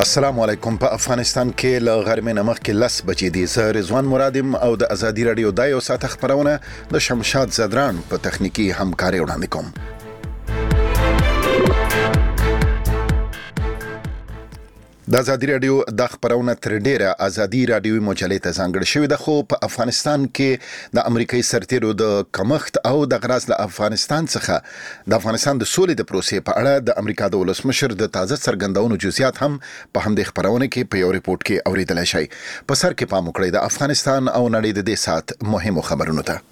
السلام علیکم. په افغانستان کې له غرمې نمخ کې 10 بجې دي. زه رضوان مرادم او د ازادي رادیو د یو ساعت خبرونه د شمشاد زدران په تخنیکی همکاري وړاندې کوم. د ازادي رادیو د خبرونه تر ډیره ازادي رادیوي مجلې ته ځانګړې شوې ده، خو په افغانستان کې د امریکایي سرتیرو د کمښت او د غراس له افغانستان څخه د افغانستان د سولې د پروسې په اړه د امریکا د ولسمشر د تازه څرګندونو جزئیات هم په همدې خبرونه کې په یو ریپورت کې اوریدلای شئ. په سر کې پام وکړئ د افغانستان او نړۍ د دې سات مهمو خبرونو ته.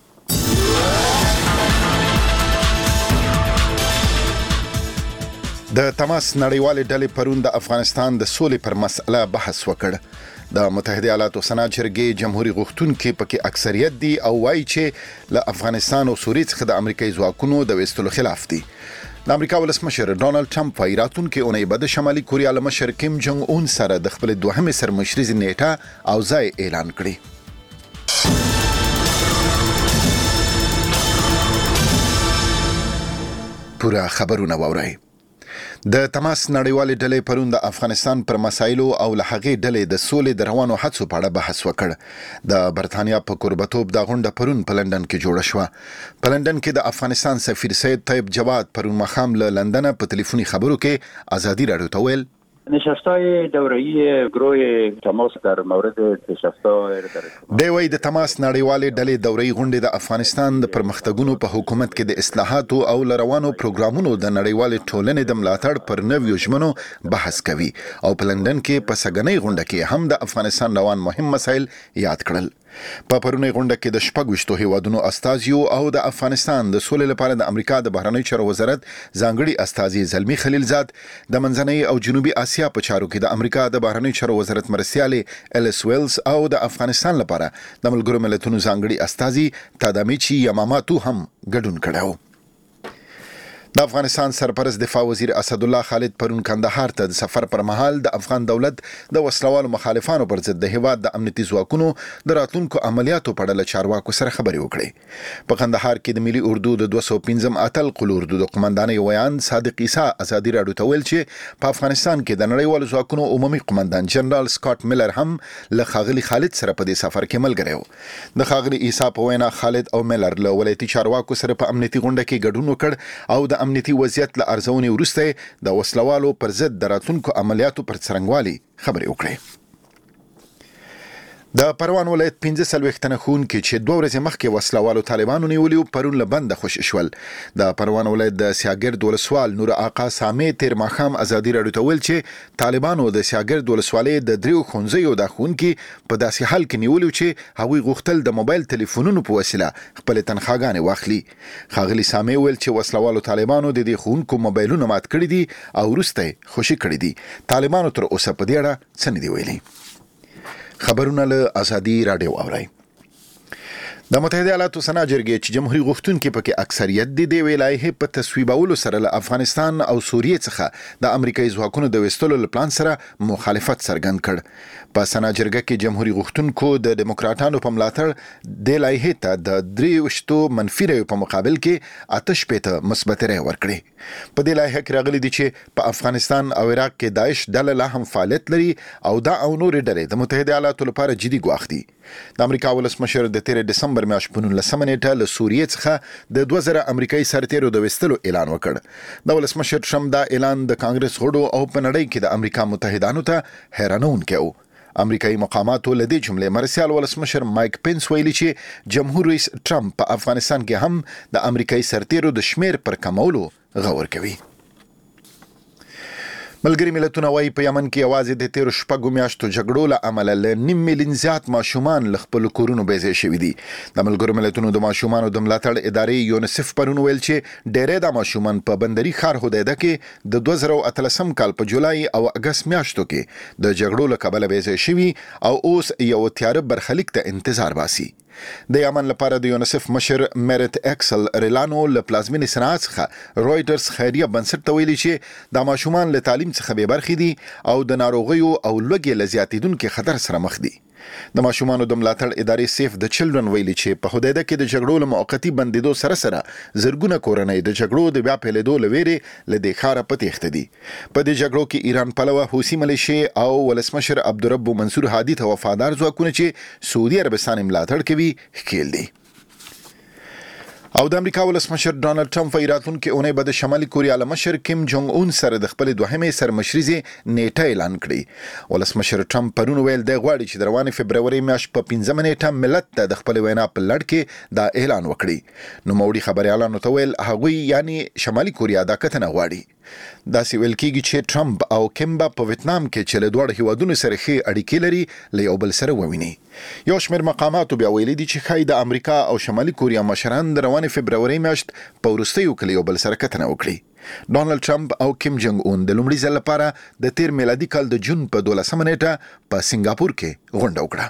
د تماس نړیوالې ډلې پرون د افغانستان د سولې پر مسله بحث وکړ. د متحده ایالاتو سنا جرګې جمهوریت غوښتونکي پکې اکثریت دي او وایي چې له افغانستان او سوریې څخه د امریکایي ځواکونو د وستلو خلاف دي. د امریکا ولسمشر ډونالد ټرمپ وايي راتلونکي اونۍ به د شمالي کوریا له مشر کیم جونګ اون سره د خپل دوهمې سرمشريزې نیټه او ځای اعلان کړي. پورا خبرونه واورئ. د تماس نړیوالې ډلې پرون د افغانستان پر مسایلو او له هغې ډلې د سولې د روانو هڅو په اړه بحث وکړ. د برتانیا په کوربتوب د غونډه پرون په لندن کې جوړه شوه. په لندن کې د افغانستان سفیر سید طیب جواد پرون مخام له لندن په ټلیفوني خبرو کې ازادي رادیو ته ویل نشستای دوره‌ای گروه تماس در مورد نشستای دی وی د تماس نړیوالې ډلې دوره‌ای غونډې د افغانستان د پرمختګونو په حکومت کې د اصلاحاتو او لروانو پروګرامونو د نړیوالې ټولنې د ملاتړ پر نویو ژمنو بحث کوي او په لندن کې په سګنۍ غونډه کې هم د افغانستان روان مهم مسایل یاد کړل. په پرونی غونډه کې د 26 هیوادونو استازیو او د افغانستان د سولې لپاره د امریکا د بهرنی چارو وزارت ځانګړي استازي زلمی خلیلزاد، د منځنۍ او جنوبي اسیا په چارو کې د امریکا د بهرنی چارو وزارت مرستيالي الیس ویلز او د افغانستان لپاره د ملګرو ملتونو ځانګړي استازي تادامیچی یاماماتو هم ګډون کړو. د افغانستان سرپرست دفاع وزیر اسد الله خالد پرون کندهار ته د سفر پر مهال د افغان دولت د وسلوالو مخالفانو پر ضد د هیواد د امنیتي ځواکونو د راتلونکو عملیاتو په اړه له چارواکو سره خبرې وکړې. په کندهار کې د ملي اردو د 215 اتل قل اردو د قومندانۍ ویان صادق عیسی ازادي رادیو ته ویل چې په افغانستان کې د نړیوالو ځواکونو عمومي قومندان جنرال سکاټ میلر هم له خاغلی خالد سره په دې سفر کې ملګری و. د خاغلی عیسی په وینا خالد او میلر له ولایتي چارواکو سره په امنیتي غونډه کې ګډون وکړ او د امنیتي وضعیت له ارزونې وروسته د وسلوالو پر ضد د راتلونکو عملیاتو پر څرنګوالي خبرې وکړې. د پروان ولایت 15 تنه ښوونکي چې 2 ورځې مخکې وسلوالو طالبانو نیولي پرون له بنده خوشي شول. د پروان ولایت د سیاګرد ولسوال نور آقا سامي تیر ماښام ازادي رادیو ته ویل چې طالبانو د سیاګرد ولسوالۍ د 3 ښوونځیو د ښوونکي په داسې حال کې نیولي چې هغوی غوښتل د موبایل ټلیفونونو په وسیله خپل تنخواګانې واخلي. خاغلی سامي ویل چې وسلوالو طالبانو د دې ښوونکو موبایلونه مات کړي دي او وروسته خوشي کړي دي. طالبانو تر اوسه په دې اړه څه نه دي ویلي. خبرونه له ازادي رادیو اورئ. د متحده ایالاتو سنا جرګې چې جمهوریت غوښتونکي پکې اکثریت دي د ویلایې په تصویبولو سره له افغانستان او سوریې څخه د امریکایي ځواکونو د وستلو پلان سره مخالفت څرګند کړ. په سنا جرګه کې جمهوریت غوښتونکو د دیموکراتانو په ملاتړ د لایحې ته د 23 منفي رایو په مقابل کې 88 مثبت رای ورکړي. په دې لایحه کې راغلي دي چې په افغانستان او عراق کې داعش ډله لا هم فعالیت لري او دا او نور ډلې د متحده ایالاتو لپاره جدي ګواښ دي. د امریکا ولسمشر د 13 دسمبر میاشتې په 19 نیټه له سوریې څخه د 2000 امریکایي سرتیرو د وستلو اعلان وکړ. د ولسمشر ټرمپ دا اعلان د کانګرس غړو او په نړۍ کې د امریکا متحدانو ته حیرانونکی و. امریکایي مقاماتو له دې جملې مرسیال ولسمشر مایک پینس ویلي چې جمهور رئیس ټرمپ په افغانستان کې هم د امریکایي سرتیرو د شمیر پر کمولو غور کوي. ملګری ملتونه وايي په یمن کې یوازې د 13 شپږو میاشتو جګړو له امله له 9 میلیون زیات ماشومان له خپل کورونو بېځای شوي دي. د ملګرو ملتونو د ماشومانو د ملاتړ ادارې یونیسف پرون ویل چې ډېری د ماشومان په بندري ښار هدیده کې د 2013 کال په جولای او اگست میاشتو کې د جګړو له کبله بېځای شوي او اوس یو تیاره برخلیک ته انتظار باسي. د یمن لپاره د یونیسف مشر میرت اکسل ریلانو له پلازمینې صنعت څخه رويټرز خیریه بنسټ ته ویلي چې د ماشومان له تعلیم څخه بې برخې دي او د ناروغیو او لوږې له زیاتېدونکي خطر سره مخ دي. د ماشومانو د ملاتړ ادارې سیف د چلډرن ویلي چې په هدایده کې د جګړو له موقتی بندیدو سره زرګونه کورنۍ د جګړو د بیا پیلېدو لويري لدې ښار په تخت دي. په دې جګړو کې ایران پلوه حوثي ملیشیا او ولسمشر عبدالرب منصور هادي ته وفادار ځواکونه چې سعودي عربستان ملاتړ کوي ښکیل دي. او د امریکا ولسمشر ډونالد ټرمپ په راتلونکي اونۍ به د شمالي کوریا له مشر کیم جونګ اون سره د خپل دوهمې سرمشريزي نیټه اعلان کړي. ولسمشر ټرمپ پرون ویل د غواړي چې د روانې فبرवरी میاشت په 15 نیټه ملت ته د خپل وینا په لړ کې دا اعلان وکړي. نو موړي خبريالانو ته ویل هغه یعنی شمالي کوریا دا کتنه غواړي. دا سی ویل کېږي چې ټرمپ او کیمبا په ویتنام کې چې له دوه هیوادونو سره ښې اړیکې لري له یو بل سره وویني. یو شمېر مقاماتو بیا ویلي دي چې ښایي د امریکا او شمالي کوریا مشران د روانې فبرवरी میاشت په وروستیو کې یو بل سره کتنه وکړي. ډونالد ټرمپ او کیم جونګ اون د لومړي ځل لپاره د تیر میلادي کال د جون په 12 نیټه په سنگاپور کې غونډه وکړه.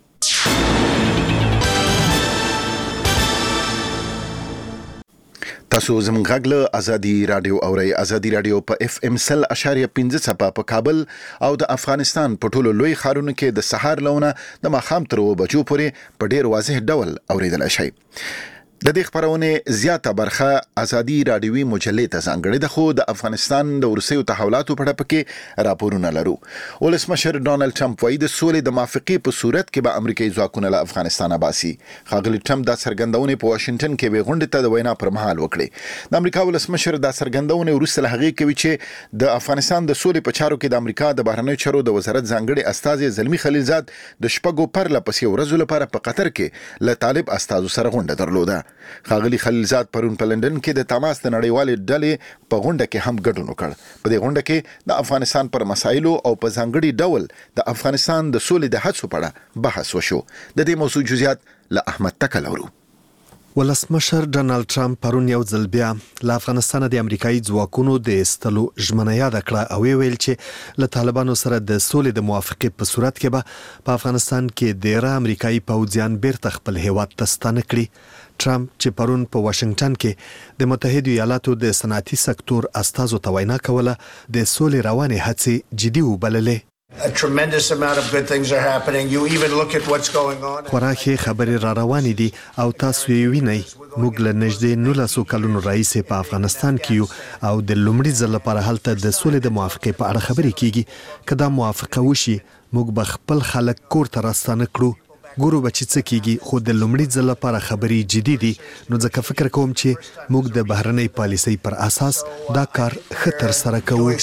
تاسو زموږ غږ له ازادي رادیو اورئ. ازادي رادیو په FM 100.5 صفه په کابل او د افغانستان په ټولو لوی ښارونو کې د سهار لونه د ماښام تر 2 بجو پورې په ډیر واضح ډول اوریدلای شئ. د دې خبرونه زیاته برخه ازادي رادیوي مجلې ته ځانګړې ده، خو د افغانستان د ورسېو تحولاتو په اړه پکې راپورونه لرو. ولسمشر ډونالد ټرمپ وايي د سولې د موافقې په صورت کې به امریکایي ځواکونه له افغانستان باسي. ښاغلي ټرمپ دا څرګندونه په واشنگټن کې به غونډه ته د وینا پر مهال وکړي. د امریکا ولسمشر دا څرګندونه وروسته له هغې کوي چې د افغانستان د سولې په چارو کې د امریکا د بهرنیو چارو د وزارت ځانګړي استازي زلمی خلیلزاد د شپږو پرله پسې ورځو لپاره په قطر کې له طالب استازو سره غونډه درلوده. ښاغلي خلیلزاد پرون په لندن کې د تماس د نړیوالې ډلې په غونډه کې هم ګډون وکړ. په دې غونډه کې د افغانستان پر مسایلو او په ځانګړي ډول د افغانستان د سولې د هڅو په اړه بحث وشو. د دې موضوع جزئیات له احمد تکل اورو. ولسمشر ډونالد ټرمپ پرون یو ځل بیا له افغانستان د امریکایي ځواکونو د استلو ژمنه یاد کړه او ویل چې له طالبانو سره د سولې د موافقې په صورت کې به په افغانستان کې ډېر امریکایي پوځیان بیرته خپل هیواد ته ستانه کړي. ټرمپ چې پرون په واشنگټن کې د متحده ایالاتو د صنعتي سکتور استازو ته وینا کوله د سولې روانې هڅې جدي وبللې. A tremendous amount of good things are happening. You even look at what's going on. خورا خبرې را روانې دي او تاسو یې وینئ. موږ له نږدې 19 کلونو راهیسې په افغانستان کې یو او د لومړي ځل لپاره هلته د سولې د موافقې په اړه خبرې کیږي. که دا موافقه وشي موږ به خپل خلک کور ته راستانه کړو. ګورو به چې څه کیږي، خو د لومړي ځل لپاره خبرې جدي دي. نو ځکه فکر کوم چې موږ د بهرنۍ پالیسۍ پر اساس دا کار ښه ترسره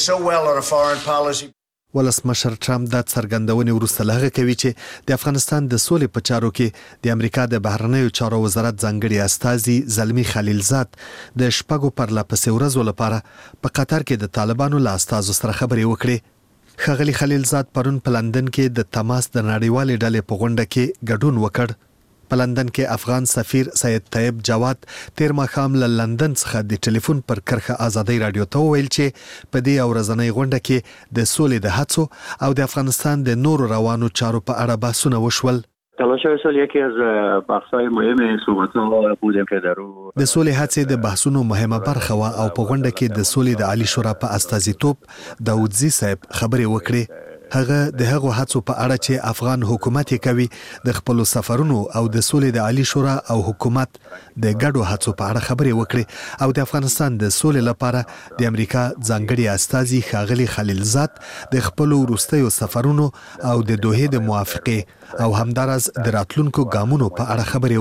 کوو. ولسمشر ټرمپ دا څرګندونه وروسته له هغه کوي چې د افغانستان د سولې په چارو کې د امریکا د بهرنیو چارو وزارت ځانګړي استازي زلمی خلیلزاد د شپږو پرله پسې ورځو لپاره په قطر کې د طالبانو له استازو سره خبرې وکړې. ښاغلي خلیلزاد پرون په لندن کې د تماس د نړیوالې ډلې په غونډه کې ګډون وکړ. په لندن کې افغان سفیر سید طیب جواد تیر ماښام له لندن څخه د ټلیفون پر کرښه ازادي رادیو ته وویل چې په دې ورځنۍ غونډه کې د سولې د هڅو او د افغانستان د نورو روانو چارو په اړه بحثونه وشول. تلاش سال یکی از بحث‌های مهم صحبت‌ها بودیم که در د سولې هڅې د بحثونو مهمه برخه و او په غونډه کې د سولې د عالی شورا په استازیتوب داودزی صاحب خبرې وکړې. هغه د هغو هڅو په اړه چې افغان حکومت کوي د خپل سفرونو او د سولې د عالی شورا او حکومت د ګډو هڅو په اړه خبرې وکړې او د افغانستان د سولې لپاره د امریکا ځانګړي استازي ښاغلي خلیلزاد د خپل وروستیو سفرونو او د دوحې د موافقې او همدارس د راتلونکو ګامونو په اړه خبرې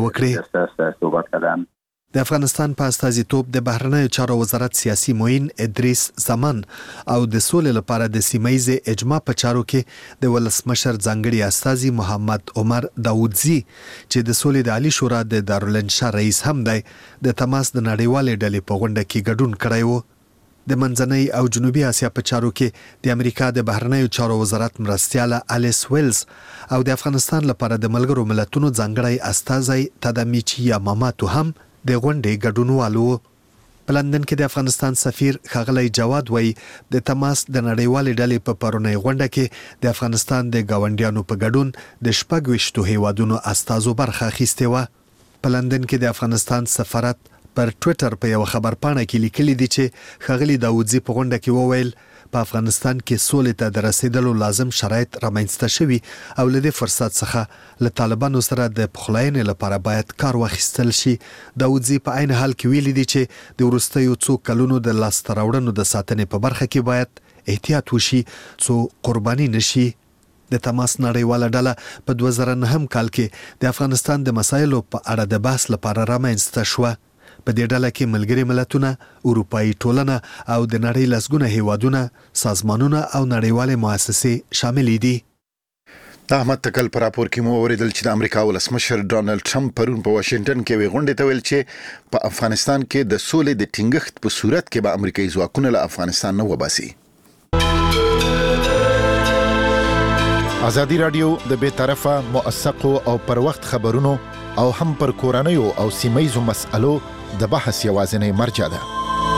وکړې. د افغانستان په استازیتوب د بهرنیو چارو وزارت سیاسي معین ادریس زمان او د سولې لپاره د سیمایي اجماع په چارو کې د ولسمشر ځانګړي استازي محمد عمر داودزی چې د سولې د عالی شورا د دارالانشا رئیس هم دی د تماس د نړیوالې ډلې په غونډه کې ګډون کړی و. د منځنۍ او جنوبي اسیا په چارو کې د امریکا د بهرنیو چارو وزارت مرستیاله الیس ویلز او د افغانستان لپاره د ملګرو ملتونو ځانګړي استازي تادامیچی یاماماتو هم د غونډې ګډونوالو. په لندن کې د افغانستان سفیر ښاغلی جواد وایي د تماس د نړیوالې ډلې په پرونی غونډه کې د افغانستان د ګاونډیانو په ګډون د 26 هیوادونو استازو برخه اخیستې وه. په لندن کې د افغانستان سفارت پر ټویټر په یو خبرپاڼه کې لیکلي دي چې ښاغلي داودزی په غونډه کې وویل په افغانستان کې سولې ته د رسیدلو لازم شرایط رامنځته شوي او له دې فرصت څخه له طالبانو سره د پخلاینې لپاره باید کار واخیستل شي. داودزي په عین حال کې ویلي دي چې د وروستیو څو کلونو د لاسته راوړنو د ساتنې په برخه کې باید احتیاط وشي څو قرباني نشي. د تماس نړیواله ډله په 2009 کال کې د افغانستان د مسایلو په اړه د بحث لپاره رامنځته شوه. په دې ډله کې ملګري ملتونه، اروپایي ټولنه او د نړۍ لسګونه هیوادونه، سازمانونه او نړیوالې مؤسسې شامل دي. د احمد تکل پر راپور کې مو اوریدل چې د امریکا ولسمشر ډونالد ټرمپ پرون په واشنگټن کې وی غونډه ته ویل چې په افغانستان کې د سولې د ټینګښت په صورت کې به امریکایي ځواکونه له افغانستان نه وباسي. ازادي رادیو د بې طرفه، موثقو او پر وخت خبرونو او هم پر کورنیو او سیمه‌یزو مسألو د بحث یوازینی مرجع ده.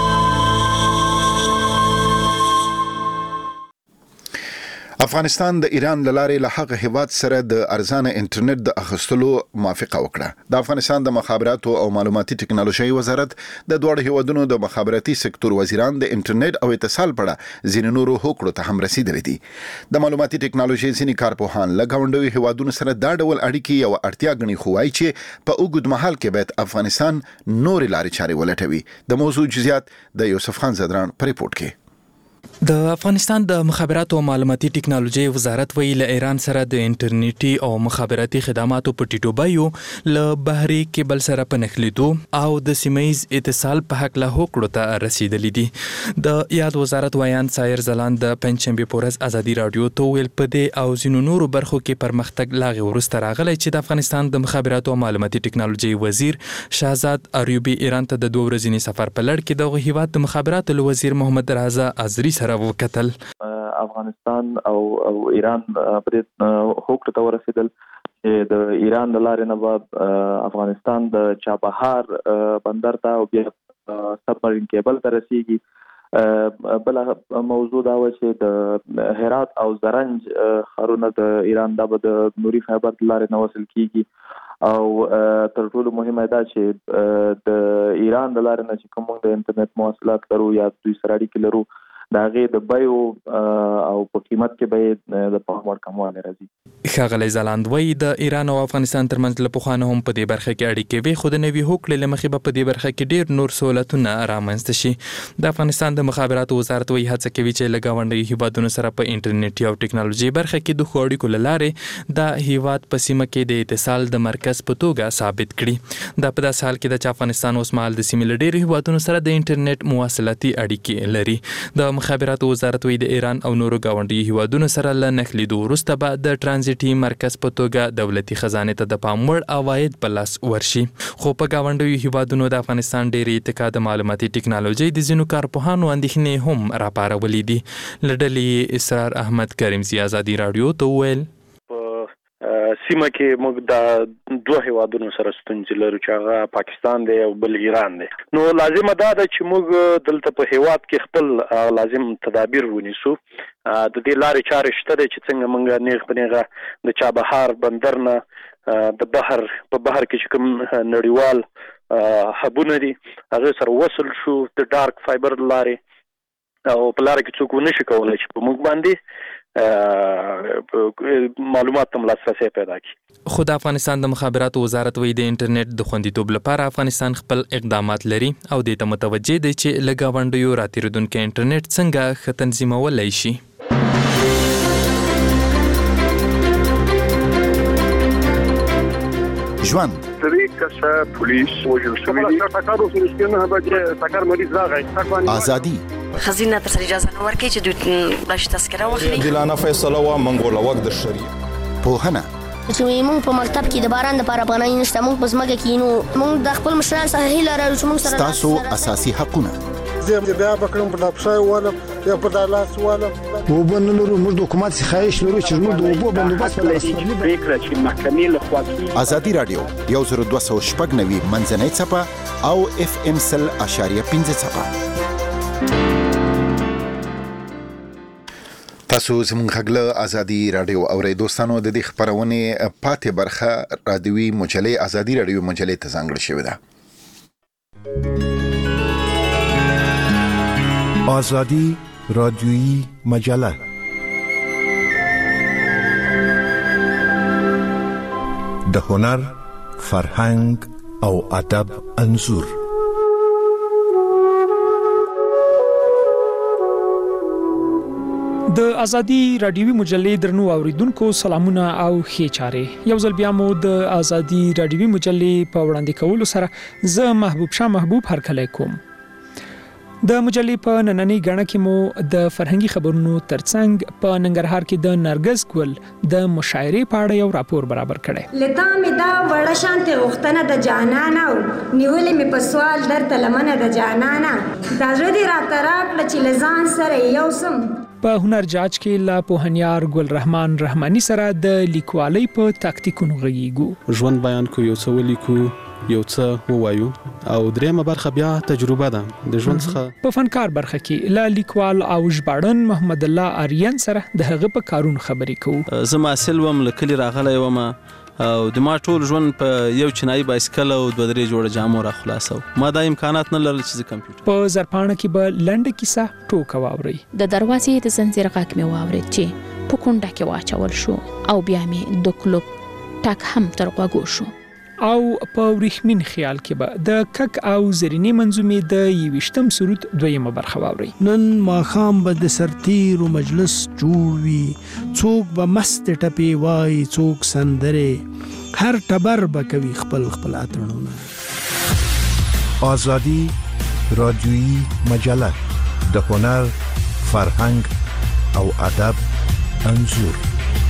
افغانستان د ایران لارې له هغه هیواد سره د ارزانه انټرنیټ د اخیستلو موافقه وکړه. د افغانستان د مخابراتو او معلوماتي ټکنالوژي وزارت د دوه هیوادونو د مخابراتي سکتور وزیران د انټرنیټ او اتصال په اړه ځینې نورو هوکړو ته هم رسیدلي دي. د معلوماتي ټکنالوژي ځینې کارپوهان له ګاونډیو هیوادونو سره دا ډول اړیکې یو اړتیا ګڼي، خو وايي چې په اوږد مهال کې باید افغانستان نورې لارې چارې ولټوي. د موضوع جزئیات د یوسف خان زدران په ریپورت کې. د افغانستان د مخابراتو او معلوماتي ټکنالوژي وزارت ویلي له ایران سره د انټرنیټي او مخابراتي خدماتو په ټیټوبایو له بهري کیبل سره په نښلیدو او د سیمه‌یز اتصال په حق له هوکړو ته رسیدلي دي. د یاد وزارت وایان سایر زلاند د پنځشنبه په ورځ ازادي رادیو ته ویل په دې او ځینو نورو برخو کې پرمختګ لاغي ورسته راغلی چې د افغانستان د مخابراتو او معلوماتي ټکنالوژي وزیر شهزاد اریوبي ایران ته د 2 ورځې سفر په لړ کې د هیواد د مخابراتو وزیر محمد رضا ازری سره وکتل. افغانستان او ایران په هوکړه ته ورسېدل چې د ایران د لارې نه به افغانستان د چابهار بندر ته او بیا سبمرین کیبل ته رسیږي. بل موضوع دا و چې د هرات او زرنج ښارونه د ایران د نوري خیبر لارې نه وصل کیږي او تر ټولو مهمه دا چې د ایران د لارې نه چې کوم د انټرنیټ مواصلات لرو یا دوی سره اړیکې لرو دا غي د بایو او په قیمت کې به د پاموړ کمواله راځي. ښاغلی زلاند وایي د ایران او افغانستان ترمنځ له پخوانه هم په دې برخه کې اړیکې وي، خو د نوي هوکړې له مخې به په دې برخه کې ډېر نور سہولتونه رامنځته شي. د افغانستان د مخابراتو وزارت وایي هڅه کوي چې له ګاونډیو هیوادونو سره په انټرنیټي او ټکنالوژي برخه کې د ښو اړیکو له لارې د هیواد په سیمه کې د اتصال د مرکز په توګه ثابت کړي. دا په داسې حال کې د افغانستان اوس مهال د سیمې له ډېرو هیوادونو سره د انټرنیټ مواصلاتي اړیکې لري. د مخابراتو وزارت وی د ایران او نورو ګاونډي هیوادونو سره له نښلیدو وروسته به د ترانزیټي مرکز په توګه دولتي خزانه ته د پام وړ عواید په لاس ورشي. خو په ګاونډي هیوادونو د افغانستان ډېری اتکا د معلوماتي ټکنالوژي د ځینو کارپوهانو اندېښنې هم راپارولې دي. لډلې اسرار احمد کریمزی ازادي رادیو ته ویل سیمه کې موږ د دوه هیوادونو سره ستونزې لرو چې هغه پاکستان دی او بل ایران دی. نو لازمه ده چې موږ دلته په هیواد کې خپل لازم تدابیر ونیسو. د دې لارې چارې شته چې څنګه موږ نیغ په نیغه د چابهار بندر نه د بحر په بحر کې چې کوم نړیوال هبونه دي هغه سره وصل شو د ډارک فایبر لارې او په لارې کې څوک ونشي کولی چې په موږ باندې معلومات هم لاسرسي پیدا کړي. خو د افغانستان د مخابراتو وزارت وایي د انټرنیټ د خوندیتوب لپاره افغانستان خپل اقدامات لري او دې ته متوجه دی چې له ګاونډیو راتېرېدونکي انټرنیټ څنګه ښه تنظیمولی شي. ژوند ازادي خزینه تر اجازه نه ورکړي چې دوی بلش تذکره واخلي. دلانه فیصله وا منګوله وخت د شریعه پوهنه چې موږ په مکتب کې د باران لپاره افغانۍ نشته، موږ په ځمکه کې نو موږ د خپل مشران څخه هیله لرو چې موږ سره تاسو اساسي حقونه زه بیا بکرم په لپسای ولم یا په دالاس ولم وبنلو موږ د حکومت خواهش لرو چې موږ د وبو بندوبست لري فکر چې محکمې له خوا ازادي رادیو 1290 منځنۍ صفه او FM 100.5 صفه. تاسو زموږ غږ ازادي رادیو اورئ. دوستانو د دې خبرونه پاتې برخه رادیوي مجلې ازادي رادیو مجلې ته ځانګړې شوې ده. ازادي رادیویی مجله. د هنر، فرهنګ او ادب انځور. د ازادي رادیوي مجلې درنو اوریدونکو سلامونه او ښه چاره. یو ځل بیا مو د ازادي رادیوي مجلې په وړاندې کولو سره زه محبوب شاه محبوب هرکلی کوم. د مجلې په نننۍ غاڼه کې مو د فرهنګي خبرونو ترڅنګ په ننګرهار کې د نرګس ګل د مشاعرې په اړه یو راپور برابر کړی. لتا مې دا وړه شانته غختنه د جانانا نیولې مې په سوال درته لمنه د جانانا دا زړه دې راته راکړه چې لزان سره یو سم. په هنر جاج کې لا پوهنیار ګل رحمان رحماني سره د لیکوالۍ په تاکتیکونو غږیږو. ژوند بیان کو، یو څه ولیکو، یو څه ووایو، او دریمه برخه بیا تجربه ده د ژوند څخه. په فنکار برخه کې لا لیکوال او ژباړن محمد الله آریان سره د هغه په کارونو خبرې کوو. زه محصل وم، له کلي راغلی وم او د ما ټول ژوند په یو چینایي بایسکل او 2-3 جوړه جامو را خلاصو. ما دا امکانات نه لرل چې کمپیوټر. په زرپاڼه کې به لنډه کیسه ټوکه واوري. د دروازې د زنجیر غږ مې واورید چې په کونډه کې واچول شو او بیا مې د کلوب ټک هم تر غوږو شو. او په وریښمین خیال کې به د کک او زرینې منظومې د 21م سرود دویمه برخه واوري. نن ماښام به د سرتیر مجلس جوړ وي، څوک به مست ټپې وای، څوک سندرې، هر ټبر به کوي خپل خپل اترونه. آزادی رادیویی مجله. د هنر، فرهنګ او ادب انځور.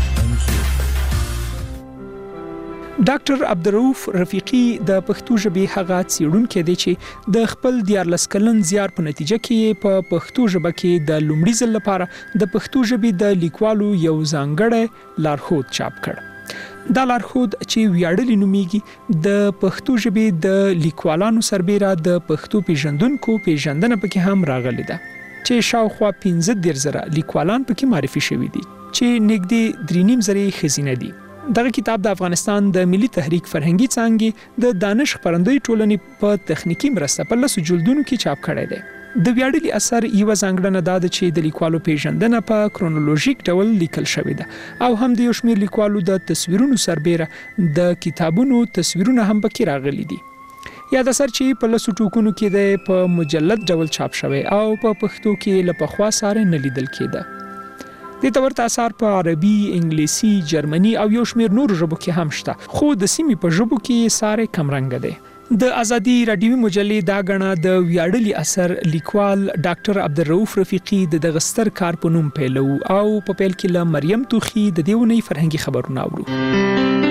ډاکټر عبدالرؤف رفیقي د پښتو ژبې هغه څېړونکی دی چې د خپل 14 کلن زیار په نتیجه کې په پښتو ژبه کې د لومړي ځل لپاره د پښتو ژبې د لیکوالو یو ځانګړی لارښود چاپ کړ. دا لارښود چې ویاړلی نومیږي د پښتو ژبې د لیکوالانو سربیره د پښتو پیژندونکو پیژندنه پکې هم راغلی ده چې شاوخوا 15,000 لیکوالان پکې معرفي شوي دي چې نږدې 3.5 ښځینه دي. دغه کتاب د افغانستان د ملي تحریک فرهنګي څانګې د دانش خپرندوی ټولنې په تخنیکی مرسته په 10 جلدونو کې چاپ کړی دی. د ویاړلي اثر یو ځانګړنه ده چې د لیکوالو پیژندنه په کرونولوژیک ډول لیکل شوې ده او هم د یو شمېر لیکوالو د تصویرونو سربیره د کتابونو تصویرونه هم پکې راغلي دي. یا د اثر چې په 10 ټوکونو کې د په مجلد ډول چاپ شوی او په پښتو کې لپخوا ساره نه لیدل کېده. د تورت اثر په عربي، انګلیسي، جرمني او یو شمېر نورو ژبو کې هم شته، خو د سیمې په ژبو کې ساره کمرنګ دی. د ازادي رادیوي مجلې دا غڼه د ویاړلي اثر لیکوال ډاکټر عبدالرؤف رفیقي د دغه ستر کار په نوم پیلو او په پیل کې له مریم توخي د دیونی فرهنګي خبرونه اورو.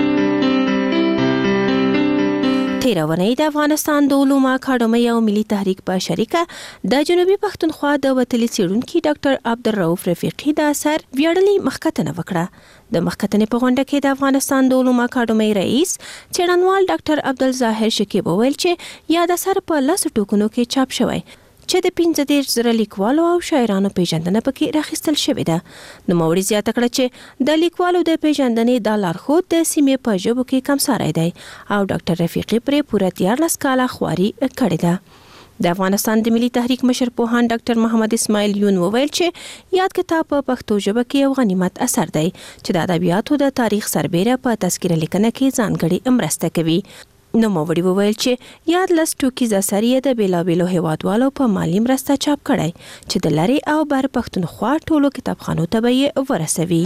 تیرونی د افغانستان د علومو اکاډمۍ او ملي تحریک په شریکه د جنوبي پښتونخوا د وتلي څېړونکي ډاکټر عبدالرؤف رفیقي د اثر ویاړلي مخکتنه وکړه. د مخکتنې په غونډه کې د افغانستان د علومو اکاډمۍ رئیس څېړنوال ډاکټر عبدالظاهر شکیب وویل چې یاد اثر په 10 ټوکونو کې چاپ شوی چې د 15,000 لیکوالو او شاعرانو پیژندنه پکې راخیستل شوې ده. نوموړي زیاته کړه چې د لیکوالو د پیژندنې د لارښود د سیمې په ژبو کې کمساری دی او ډاکټر رفیقي پرې پوره 14 کاله خواري کړې ده. د افغانستان د ملي تحریک مشر پوهاند ډاکټر محمد اسماعیل یون وویل چې یاد کتاب په پښتو ژبه کې یو غنیمت اثر دی چې د ادبیاتو د تاریخ سربیره په تذکره لیکنه کې ځانګړې مرسته کوي. نوموړي وویل چې یاد 10 ټوکیز اثر یې د بیلابیلو هیوادوالو په مالی مرسته چاپ کړی چې د لری او بر پښتونخوا ټولو کتابخانو ته به یې ورسوي.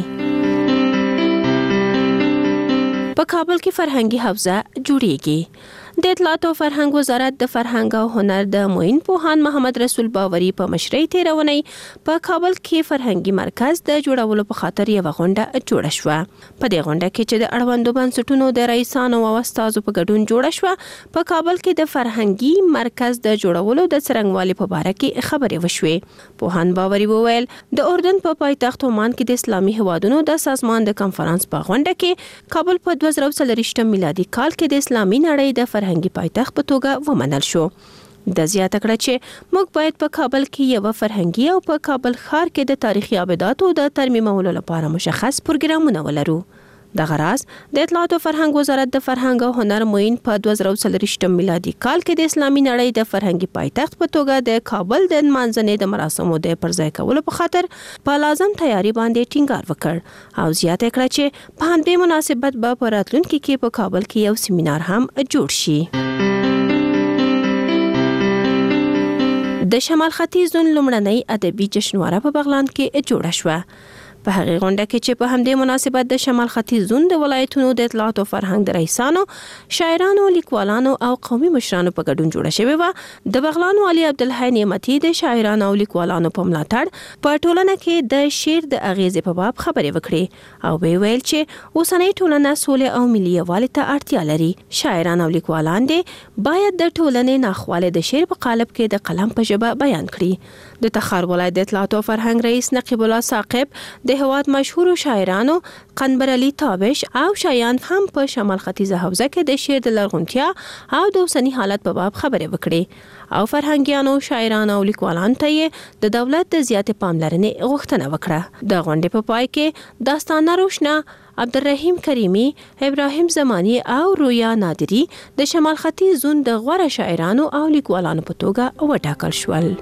په کابل کې فرهنګي حوزه جوړیږي. د اطلاعات او فرهنګ وزارت د فرهنګ او هنر د معین پوهاند محمد رسول باوري په مشرۍ تیرونی په کابل کې فرهنګي مرکز د جوړولو په خاطر یو غونډه جوړه شوه. په دې غونډه کې چې د اړوندو بنسټونو د رئیسانو او استادو په ګډون جوړه شوه، په کابل کې د فرهنګي مرکز د جوړولو د څرنګوالي په اړه کې خبرې وشوې. پوهاند باوري وویل د اردن په پایتخت عمان کې د اسلامي هیوادونو د سازمان د کنفرانس په غونډه کې کابل په 2023 میلادي کال کې د اسلامي نړۍ د فرهنګي پایتخت په توګه ومنل شو. د زیاته کړه چې موږ باید په کابل کې یو فرهنګي او په کابل ښار کې د تاریخي ابداتو د ترمیمولو لپاره مشخص پروګرامونه ولرو. د غراز د اطلاعات او فرهنګ وزارت د فرهنګ او هنر معین په 2023 میلادي کال کې د اسلامي نړۍ د فرهنګي پایتخت په توګه د کابل د منځنۍ د مراسمو د پرځای کولو په خاطر په لازم تیاری باندې ټینګار وکړ او زیاته کړه چې په همدې مناسبت به په راتلونکي کې په کابل کې یو سیمینار هم جوړ شي. د شمال ختیځ زون لومړنۍ ادبي جشنواره په بغلان کې جوړه شوه. په هغه غونډه کې چې په همدې مناسبت د شمال ختیځ زون د ولایتونو د اطلاعات او فرهنګ د رئیسانو، شاعرانو، لیکوالانو او قومي مشرانو په ګډون جوړه شوې و. د بغلان والي عبدالحی نعمتي د شاعرانو او لیکوالانو په ملاتړ په ټولنه کې د شعر د اغیزې په باب خبرې وکړي او ویل چې اوسنۍ ټولنه سولې او ملي یووالي ته اړتیا لري. شاعران او لیکوالان دې باید د ټولنې ناخواله د شعر په قالب کې د قلم په ژبه بیان کړي. د تخار ولایت د اطلاعات او فرهنګ رئیس نقیب الله ثاقب د هواد مشهور شاعرانو قنبر علي تابش او شایان هم په شمال ختیځه حوزه کې د شعر د لرغونتیا او د اوسني حالت په باب خبرې وکړي او فرهنګیانو، شاعرانو او لیکوالانو ته د دولت د زیاتې پاملرنې غوښتنه وکړه. د غونډې په پای کې داستانه روشنا، عبدالرحیم کریمی، ابراهیم زمانی او رویا نادری د شمال ختیځ زون د غوره شاعرانو او لیکوالانو په توګه وټاکل شول.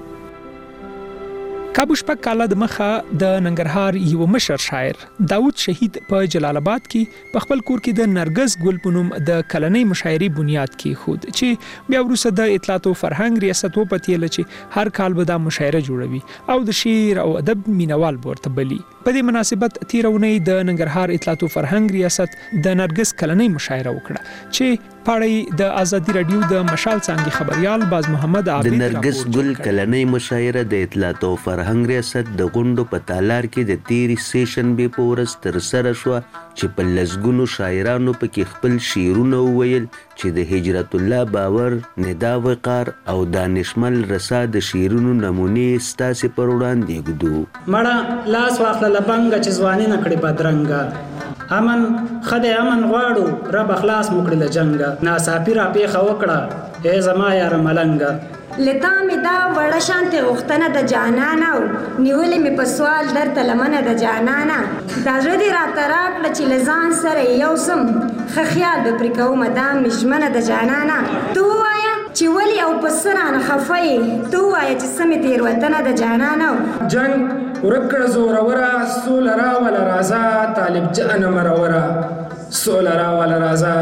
کابو شپږ کاله د مخه د ننګرهار یو مشر شاعر داود شهید په جلال آباد کې په خپل کور کې د نرګس ګل په نوم د کلنۍ مشاعري بنیاد کې خود چې بیا وروسته د اطلاعات او فرهنګ ریاست و پتیل چې هر کال به دا مشاعره جوړوي او د شعر او ادب مینوال ورته بلی. په دې مناسبت تیرونې د ننګرهار اطلاعات او فرهنګ ریاست د نرګس کلنۍ مشاعره وکړه چې پاړی د ازادي رادیو د مشال څنګه خبريال باز محمد عابد د نرګس ګل کلنۍ مشاعره د اطلاعات او فرهنګ ریاست د غونډو په تالار کې د تیری سیشن به پورس تر سره شو چې په لزګونو شاعرانو په کې خپل شعرونه وویل چې د هجرت الله باور، ندا وقار او دانشمل رسا د شعرونو نمونې ستاسو پر وړاندې ګدو. مړه لاس واخله لبنګ چې ځواني نکړي بدرنګ امن خدای امن غواړو رب اخلاص مکړي لجنګ ناصافی را پیخه وکړه ای زما یار ملنګ لتا می دا وړه شانته غختنه د جانانا نیولې می په سوال درته لمنه د جانانا دا زړه دې را تراکړه چې لزان سره یو سم خخیال به پر کوم دام مشمنه د جانانا تو وایا چې ولی او پسرانه خفای تو وایا چې سمې تیر وطن د جانانا جنگ ورکړه زور ورا سول را ولا رازا طالب جان مرورا سول را ولا رازا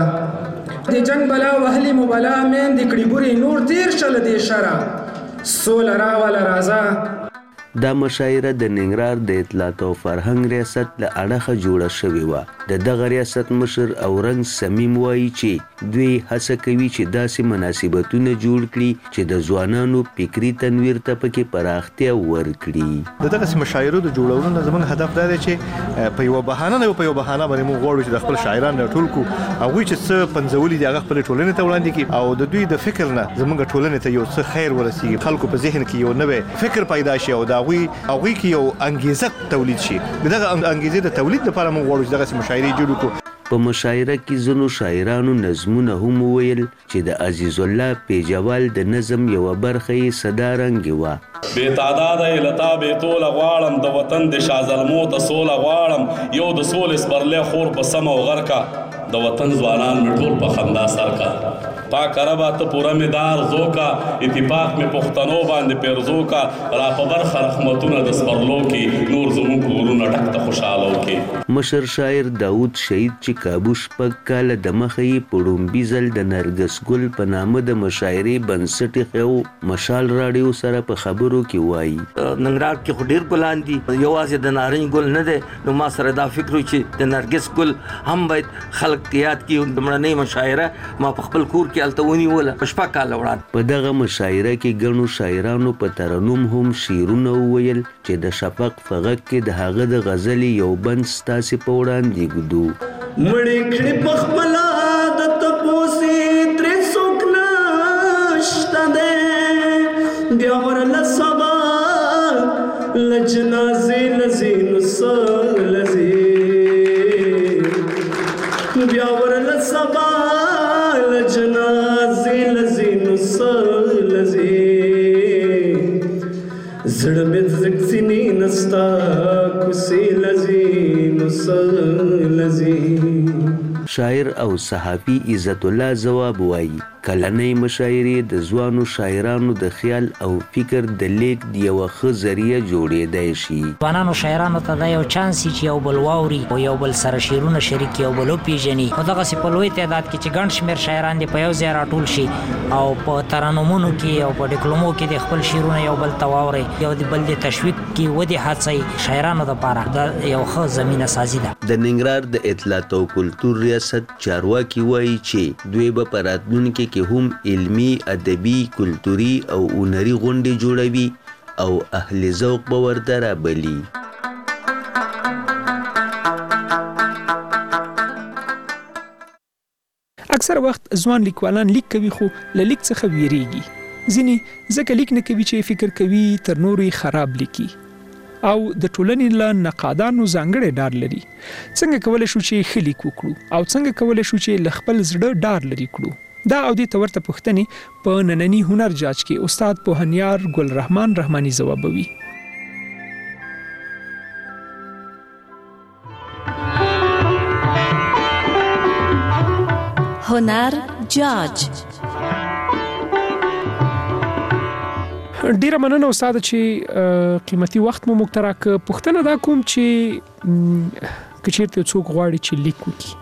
د جنگ بلا وهلی مبلا مین د کړي ګوري نور تیر شل دی شرا سول را ولا رازا. دا مشاعره د ننګرهار د اطلاعات او فرهنګ ریاست له اړخه جوړه شوې وه. د دغه ریاست مشر اورنګ سمیم وایي چې دوی هڅه کوي چې داسې مناسبتونه جوړ کړي چې د ځوانانو فکري تنویر ته پکې پراختیا ورکړي. د دغه مشاعرو د جوړولو زموږ هدف دا دی چې په یو بهانه نه په یو بهانه باندې موږ غواړو چې د خپل شاعران ټول کو هغه چې څه پنځولي دغه خپل ټولنې ته وړاندې کړي او د دوی د فکر نه زموږ ټولنې ته یو څه خیر ورسیږي، خلکو په ذهن کې یو نوې فکر پیدا شي او دا هغوی کې یو انګیزه تولید شي. دغه انګیزې د تولید لپاره موږ غواړو چې دغه مشاعرې جوړ کړو. په مشاعره کې ځینو شاعرانو نظمونه هم وویل چې د عزیز الله پیجوال د نظم یوه برخه یې صدارنګې وه. بې تعداده یې لتا بې توله غواړم د وطن د شازلمو ته سوله غواړم یو د سولې سپرلی خور په سم او غرکه د وطن ځوانان مې ټول په خندا سر کا پاک ربا ته پوره مې دار زوکا اتفاق مې پښتنو باندې پیرزو کا را په برخه رحمتونه د سپرلو کې نور زموږ کورونه ډک ته خوشحاله وکړي. مشر شاعر داود شهید چې کابو شپږ کاله د مخه یې په ړومبي ځل د نرګس ګل په نامه د مشاعرې بنسټ ایښی مشال راډیو سره په خبرو کې وایي ننګرهار کې خو ډېر ګلان دي، یوازې د نارنج ګل نه دی. نو ما سره دا فکر و چې د نرګس ګل هم باید خلک یاد کړي. د مړنۍ مشاعره ما په خپل کور کې هلته ونیوله په شپږ کاله وړاندې. په دغه مشاعره کې ګڼو شاعرانو په ترنم هم شعرونه وویل چې د شفق په غږ کې د هغه د غزلې یو بند ستاسې په وړاندې ږدو. مړې کړې په خپله د تپوسې ترې څوک نشته دی بیا ورله سبا له جنازې لځې نو څه لځې بیا ورله سبا له جنازې لځې نو څه لځې زړه مې ځکه سینې نستا کوڅې لځې نو څه لځې شاعر او صحافي عزت الله ځواب وایي کلنۍ مشاعرې د ځوانو شاعرانو د خیال او فکر د لیک د یوه ښه ذریعه جوړېدای شي. ځوانانو شاعرانو ته دا یو چانس چې یو بل واوري او یو بل سره شعرونه شریک یو بل وپېژني. خو دغسې په لوی تعداد کې چې ګڼ شمېر شاعران دې په یو ځای راټول شي او په ترانومونو کې او په ډیکلومو کې د خپل شعرونه یو بل ته واوري، یو د بل د تشویق کې ودې هڅوي، شاعرانو دپاره دا یو ښه زمینه سازي ده. د ننګرهار د اطلاعات او کلتور ریاست چارواکي وایي چې دوی به په راتلونکي کې هم علمي، ادبي، کلتوري او هنري غونډې جوړوي او اهل ذوق به ورته رابلي. اکثر وخت ځوان لیکوالان لیک کوي خو له لیک څخه ویریږي. ځینې ځکه لیک نه کوي چې فکر کوي تر نورو خراب لیکي او د ټولنې له نقادانو ځانګړی ډار لري. څنګه کولی شو چې ښه لیک وکړو او څنګه کولی شو چې له خپل زړه ډار لري کړو؟ دا او دې ته ورته پوښتنې په ننني هنر جاج کې استاد پوهنیار ګل رحمان رحماني ځوابوي. هنر جاج. ډیره مننه استاد چې قیمتي وخت مو موږ ته راکړ. پوښتنه دا کوم چې که چېرته څوک غواړي چې لیک وکړي،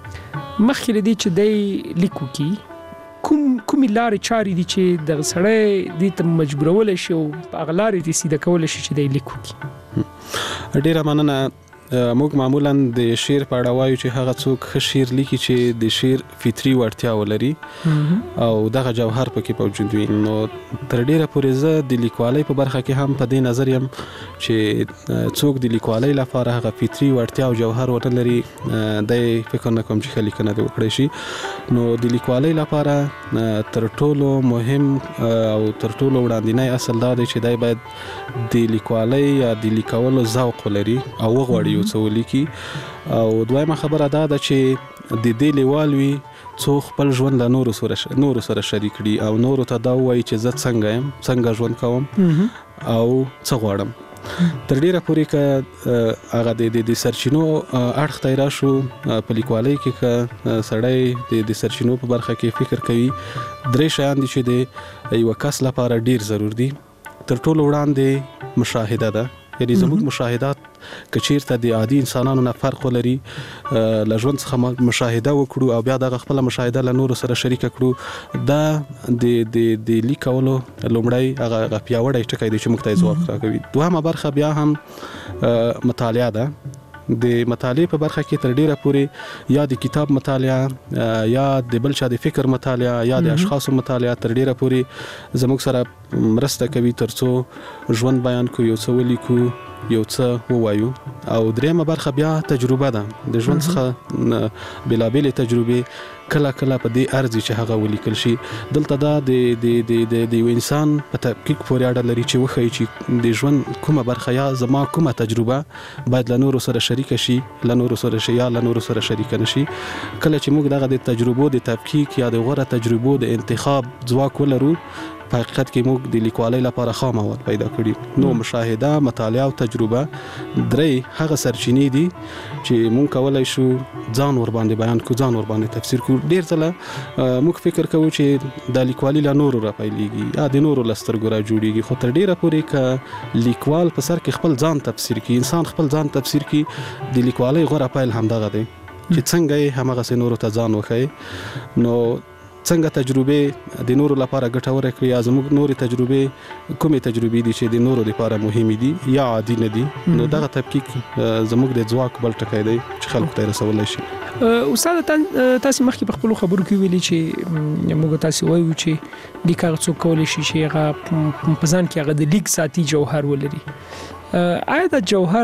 مخکې له دې چې دی لیک وکړي کومې لارې چارې دي چې دغه سړی دې ته مجبورولی شي او په هغه لارې دې سیده کولی شي چې دی لیک وکړي؟ ډیره مننه. موږ معمولا د شعر په اړه وایو چې هغه څوک ښه شعر لیکي چې د شعر فطري وړتیا ولري او دغه جوهر پکې موجود وي. نو تر ډیره پورې زه د لیکوالۍ په برخه کې هم په دې نظر یم چې څوک د لیکوالۍ لپاره هغه فطري وړتیا او جوهر ونه لري، دی فکر نه کوم چې ښه لیکنه دې وکړی شي. نو د لیکوالۍ لپاره تر ټولو مهم او تر ټولو وړاندینی اصل دا دی چې دی باید د لیکوالۍ یا د لیکولو ذوق ولري او وغواړي یو څه ولیکي. او دویمه خبره دا ده چې د دې لیوال وي څو خپل ژوند له نورو سره شریک کړي او نورو ته دا ووایي چې زه څنګه یم، څنګه ژوند کوم او څه غواړم. تر ډیره پورې که هغه د سرچینو اړخ ته راشو په لیکوالۍ کې که سړی د سرچینو په برخه کې فکر کوي، درې شیان دي چې د یو کس لپاره ډیر ضرور دي. تر ټولو وړاندې مشاهده ده، یعنی زموږ مشاهدات که چیرته د عادي انسانانو نه فرق ولري، له ژوند څخه مشاهده وکړو او بیا دغه خپله مشاهده له نورو سره شریکه کړو، دا د لیک کولو لومړی هغه پیاوړی ټکی دی چې موږ ته ځواب راکوي. دوهمه برخه بیا هم مطالعه ده. د مطالعې په برخه کې تر ډیره پورې یا د کتاب مطالعه یا د بل چا د فکر مطالعه یا د اشخاصو مطالعه تر ډیره پورې زموږ سره مرسته کوي تر څو ژوند بیان کو، یو څه ولیکو، یو څه ووایو. او دریمه برخه بیا تجربه ده. د ژوند څخه بېلابېلې تجربې کله کله په دې ارزي چې هغه ولیکل شي. دلته دا د یو انسان په تحقیق پورې اړه لري چې وښایي چې د ژوند کومه برخه یا زما کومه تجربه باید له نورو سره شریکه شي، له نورو سره شي یا له نورو سره شریکه نشي. کله چې موږ دغه د تجربو د تحقیق یا د غوره تجربو د انتخاب ځواک ولرو، په حقیقت کې موږ د لیکوالۍ لپاره ښه مواد پیدا کړي. نو مشاهده، مطالعه او تجربه درې هغه سرچینې دي چې موږ کولی شو ځان ورباندې بیان کړو، ځان ورباندې تفسیر کړو. ډېر ځله موږ فکر کوو چې د لیکوالي له نورو راپیلېږي یا د نورو له سترګو را جوړېږي، خو تر ډېره پورې که لیکوال په سر کې خپل ځان تفسیر کړي، انسان خپل ځان تفسیر کړي، د لیکوالۍ غوره پیل همدغه دی چې څنګه یې همغسې نورو ته ځان وښیي. نو څنګه تجربې د نورو لپاره ګټوره کړي یا زموږ نورې تجربې کومې تجربې دي چې د نورو لپاره مهمې دي یا عادي نه دي. نو دغه تحقیق زموږ د ځواک بل ټکی دی چې خلکو ته رسولی شي. استاد تاسو مخکې په خپلو خبرو کې ویلي چې موږ تاسو وایو چې لیک هغه څوک کولی شي چې هغه په ځان کې هغه د لیک ذاتي جوهر ولري. آیا دا جوهر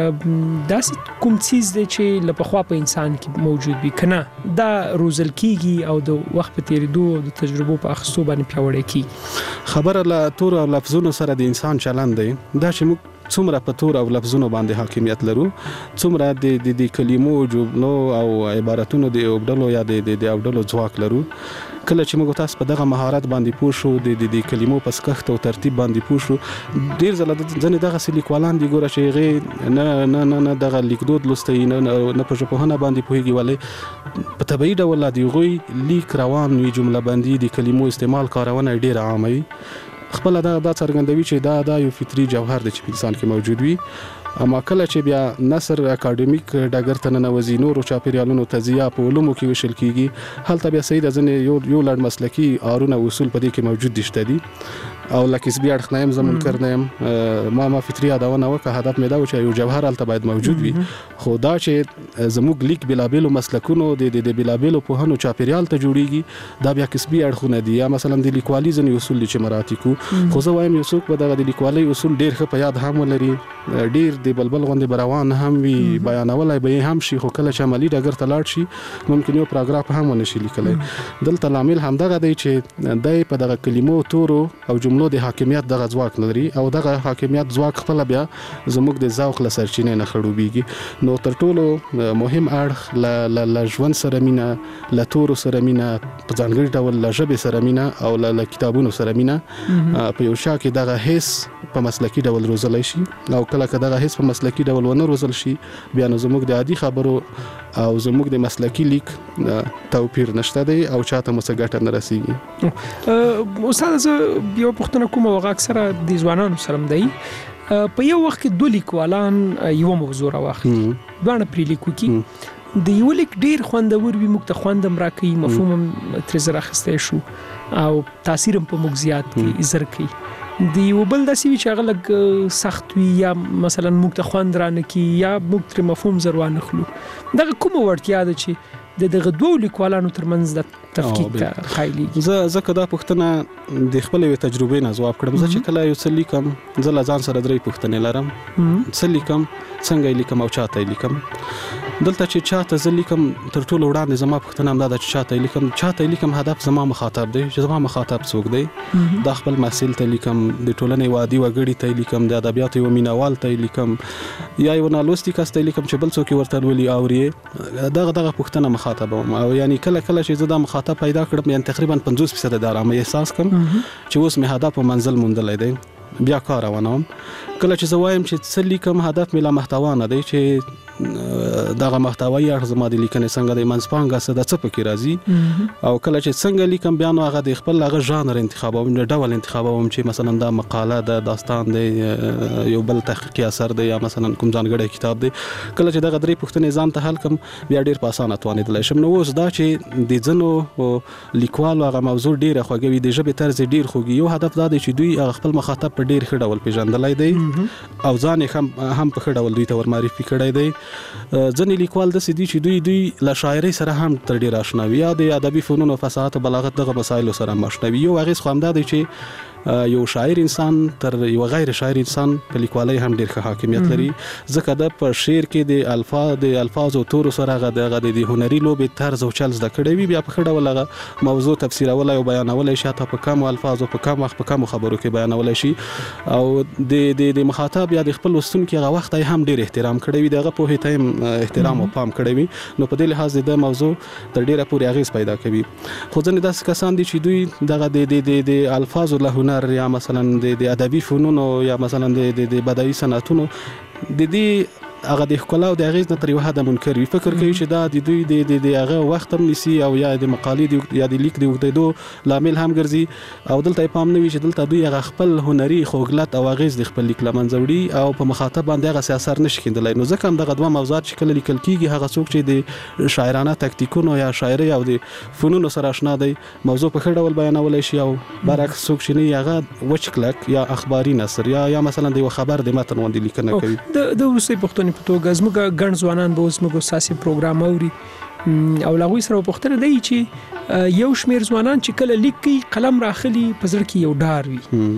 داسې کوم څیز دی چې له پخوا په انسان کې موجود وي که نه دا روزل کیږي او د وخت په تېرېدو او د تجربو په اخیستو باندې پیاوړی کیږي؟ خبره له تورو او لفظونو سره د انسان چلند دی. دا چې موږ څومره په تور او لفظونو باندې حاکمیت لرو، څومره د کلمو، جملو او عبارتونو د اوبډلو یا د اوبډلو ځواک لرو. کله چې موږ تاسو په دغه مهارت باندې پوه شو، د کلمو په سکښت او ترتیب باندې پوه شو، ډیر ځله ځنې دغه لیکوالان دي ګوره چې هغې نه دغه لیکدود لوستی، نه په ژبپوهنه باندې پوهېږي، ولې په طبیعي ډول د هغوی لیک روان وي، جمله بندي، د کلمو استعمال، کارونه یې ډېره عامه وي. خپله دا څرګندوي چې دا یو فطري جوهر دی چې په انسان کې موجود وي. اما کله چې بیا نثر اکاډمیک ډګر ته ننوځي، نورو چاپیریالونو ته ځي، یا په علومو کې ویشل کېږي، هلته بیا صحیح ده ځینې یو لړ مسلکي اړونه اصول په دې کې موجود دي، شته دي. او له کسبي اړخ نه یم زه منکر نه یم، ما فطري یادونه وکړه، هدف مې دا و چې یو جوهر هلته باید موجود وي. خو دا چې زموږ لیک بېلابېلو مسلکونو د بېلابېلو پوهنو چاپیریال ته جوړیږي، دا بیا کسبي اړخونه دي. یا مثلا د لیکوالي ځینې اصول دي چې مراعاتې کړو، خو زه وایم یو څوک به دغه د لیکوالۍ اصول ډېر ښه په یاد هم ولري، ډېر د بلبل غوندې به روان هم وي، بیانولی به یې هم شي، خو کله چې عملي ډګر ته لاړ شي ممکن یو پاراګراف هم ونه شي لیکلی. دلته لامل همدغه دی چې دی په دغه کلمو، تورو او جملو د حاکمیت دغه ځواک لري، او دغه حاکمیت ځواک خپله بیا زموږ د ذوق له سرچینې نه خړوبېږي. نو تر ټولو مهم اړخ له ژوند سره مینه، له تورو سره مینه، په ځانګړي ډول له ژبې سره مینه، او له کتابونو سره مینه په یو شا کې دغه حس په مسلکي ډول روزلی شي. او کله که دغه حس په مسلکي ډول ونه روزل شي، بیا نو زموږ د عادي خبرو او زموږ د مسلکي لیک توپیر نشته دی، او چاته مو څه ګټه نه رسیږي. استاد، زه یو پوښتنه کوم، او اکثره د ځوانانو سره هم دی، په یو وخت کې دوه لیکوالان یو موضوع راواخلي، دواړه پرې لیکو کې، د یو لیک ډیر خوندور وي، موږ ته خوند هم راکوي، مفهوم هم ترې زر اخیستی شو، او تاثیر هم په موږ زیات کوي، زر کوي. د یو بل داسې وي چې هغه لږ سخت وي، یا مثلا موږ ته خوند رانه کوي، یا موږ ترې مفهوم زر وانخلو. دغه کومه وړتیا ده چې دغه دوه لیکوالانو ترمنځ د تفکیک ته قایلیږي؟ زه که دا پوښتنه د خپلې یوې تجربې نه ځواب کړم، زه چې کله یو څه لیکم، زه له ځان سره 3 پوښتنې لرم. څه لیکم، څنګه یې لیکم، او چاته یې لیکم. دلته چې چاته زه لیکم، تر ټولو وړاندې زما پوښتنه همدا ده چې چاته یې لیکم. هدف زما مخاطب دی، چې زما مخاطب څوک دی. دا خپل محصل ته لیکم، د ټولنې وادي وګړي ته لیکم، د ادبیاتو یو مینوال ته لیکم، یا یو نالوستي کس ته لیکم چې بل څوک ورته لولي اوري. دغه پوښتنه مخاطب وم. او یعنی کله چې زه دا مخاطب پیدا کړم، یعنی تقریبا 50% د آرامۍ احساس کوم چې اوس مې هدف او منزل موندلی دی، بیا کار روانوم. کله چې زه وایم چې څه لیکم، هدف مې لا محتوا نه دی چې دغه محتوایي اړخ زما د لیکنې څنګه دی، منځپانګه څه ده، څه پکې راځي. او کله چې څنګه لیکم، بیا نو هغه د خپل هغه ژانر انتخابوم، ډول انتخابوم چې مثلا دا مقاله ده، داستان دی، یو بل تحقیقي اثر دی، یا مثلا کوم ځانګړی کتاب دی. کله چې دغه 3 پوښتنې ځان ته حل کړم، بیا ډېر په اسانه توانېدلی شم. نو اوس دا چې د ځینو لیکوالو هغه موضوع ډېره خوږه وي، د ژبې طرز یې ډېر خوږ، یو هدف دا دی چې دوی هغه خپل مخاطب په ډېر ښه ډول پېژندلی دی، او ځان یې هم په ښه ډول دوی ته ورمعرفي کړی دی. ځینې لیکوال داسې دي چې دوی له شاعرۍ سره هم تر ډېره اشنا وي، یا د ادبي فنونو، فصاحت او بلاغت دغه مسایلو سره هم اشنا وي. یو اغېز خو همدا دی چې یو شاعر انسان تر یو غیر شاعر انسان په لیکوالۍ هم ډېر ښه حاکمیت لري، ځکه د په شعر کې د الفاظو تورو سره هغه د هنري لوبې طرز او چل زده کړی وي، بیا په ښه ډول هغه موضوع تفسیرولی او بیانولی شي، حتی په کمو الفاظو، په کم وخت، په کمو خبرو کې بیانولی شي. او د مخاطب یا د خپل لوستونکي هغه وخت یې هم ډېر احترام کړی وي، د هغه پوهې ته یې احترام او پام کړی وي. نو په دې لحاظ د موضوع تر ډېره پورې اغېز پیدا کوي. خو ځینې داسې کسان دي چې دوی دغه د الفاظو له هنر، یا مثلا د ادبي فنونو، یا مثلا د بدایي صنعتونو، د دې هغه د ښکلا او د اغېز نه تر یو حده منکر وي. فکر کوي چې دا د دوی د هغه وخت هم نیسي، او یا د مقالې یا د لیک د اوږدېدو لامل هم ګرځي. او دلته یې پام نه وي چې دلته دوی هغه خپل هنري خوږلت او اغېز د خپل لیک له منځه وړي، او په مخاطب باندې هغسې اثر نشي کیندلی. نو ځکه هم دغه 2 موضوعات چې کله لیکل کېږي، هغه څوک چې د شاعرانه تکتیکونو یا شاعرۍ او د فنونو سره اشنا دی، موضوع په ښه ډول بیانولی شي. او برعکس څوک چې نه هغه وچ کلک یا اخباري نثر، یا مثلا د یو خبر د متن غوندې لیکنه کوي. د وروستۍ پوښتنې په توګه، زموږ ګڼ ځوانان به اوس موږ ساسي پروګرام اوري، او له هغوی سره پوښتنه دی چې یو شمېر ځوانان چې کله لیک کوي، قلم راخلي، په زړه کې یو ډار وي،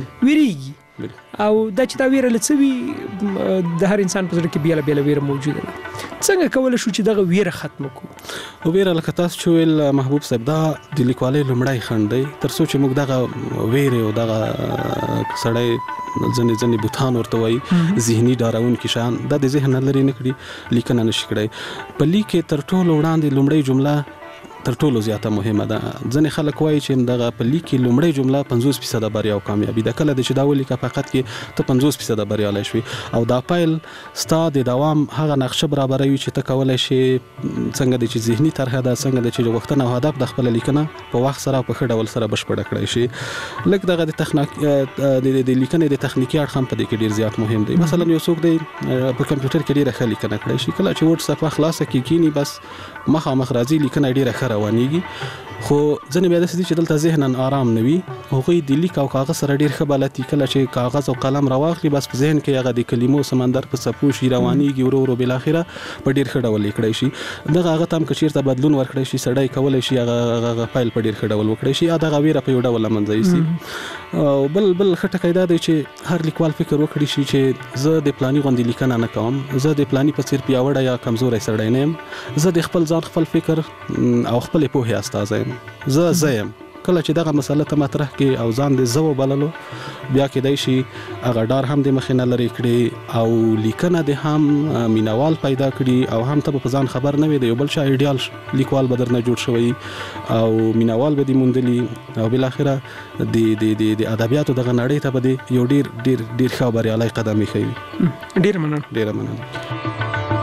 ویریږي، او دا چې دا ویره له څه وي، د هر انسان په زړه کې بېله ویره موجوده ده. څنګه کولای شو چې دغه ویره ختم کړو؟ ویره لکه تاسو چې ویل محبوب صاحب دا د لیکوالۍ لومړی خنډ دی تر څو چې موږ دغه ویره او دغه سړی ځنې بوتان ورته وایي ذهني ډارونکي شیان دا د ذهن نه لرې نه کړي لیکنه نشي کړی. په لیک کې تر ټولو وړاندې لومړۍ جمله تر ټولو زیاته مهمه ده. ځنې خلک وایي چې دغه په لیک کې لومړۍ جمله 50% بریا او کامیابي ده. کله چې دا ولیکه فقط کې ته 50% بریالی شوي او دا پایل ستا د دوام هغه نقشه برابروي چې ته کولی شي څنګه د چې ذهني طرحه ده څنګه د چې غوښتنه او هدف د خپل لیکنه په وخت سره په ښه ډول سره بشپړه کړی شي. لکه دغه د لیکنې د تخنیکي اړخ هم په دې کې ډیر زیات مهم دی. مثلا یو څوک دی په کمپیوټر کې ډیره ښه لیکنه کړی شي کله چې وټس اپ خلاصه کیږي بس مخامخ راځي لیکنه ډیره ښه روانېږي خو ځنې بیا داسې دي چې دلته ذهنن آرام نه وي هغوی د لیک او کاغذ سره ډیر ښه بلد دي. کله چې کاغذ او قلم راواخلي بس په ذهن کې هغه د کلمو سمندر په څپو شي روانېږي ورو ورو بالاخره په ډیر ښه ډول لیکلی شي. دغه هغه ته هم که چېرته بدلون ورکړی شي سړی کولی شي هغه پیل په ډیر ښه ډول وکړی شي یا دغه ویره په یو ډول له منځه یوسي. او بل ښه ټکی دا دی چې هر لیکوال فکر وکړي شي چې زه د پلاني غوندې لیکنه نه کوم زه د پلاني په څېر پیاوړی یا کمزوری سړی نه یم زه د خپل ځان خپل فکر او خپلې پوهې استازی یم زه یم. کله چې دغه مسله ته مطرح کې او ځان د زه وبللو بیا کېدای شي هغه ډار هم د مخې نه لرې کړي او لیکنه د هم مینوال پیدا کړي او هم ته به په ځان خبر نه وي د یو بل چا ایډیال لیکوال به درنه جوړ شوی او مینوال به دې موندلي او بالاخره د ادبیاتو دغه نړۍ ته به د یو ډیر ډیر ډیر ښه بریالی قدم ایښی. ډیره مننه.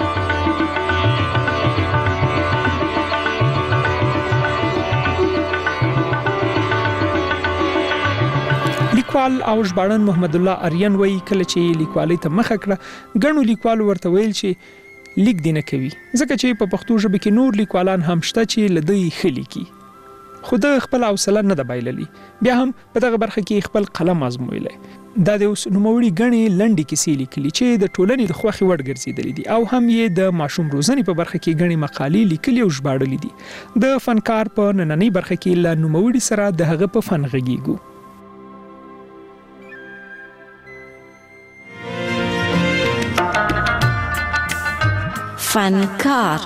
لیکوال او ژباړن محمد الله آریان وایي کله چې لیکوالۍ ته مخه کړه ګڼو لیکوالو ورته ویل چې لیک دې نه کوي ځکه چې په پښتو ژبه کې نور لیکوالان هم شته چې له دوی ښه لیکي خو ده خپل حوصله نه ده بایللې بیا هم په دغه برخه کې خپل قلم ازمویلی. دا د اوس نوموړي ګڼې لنډې کیسې لیکلي چې د ټولنې د خوښې وړ ګرځېدلي دي او هم یې د ماشوم روزنې په برخه کې ګڼې مقالې لیکلي او ژباړلي دي. د فنکار په نننۍ برخه کې له نوموړي سره د هغه په فن غږیږو. فنکار.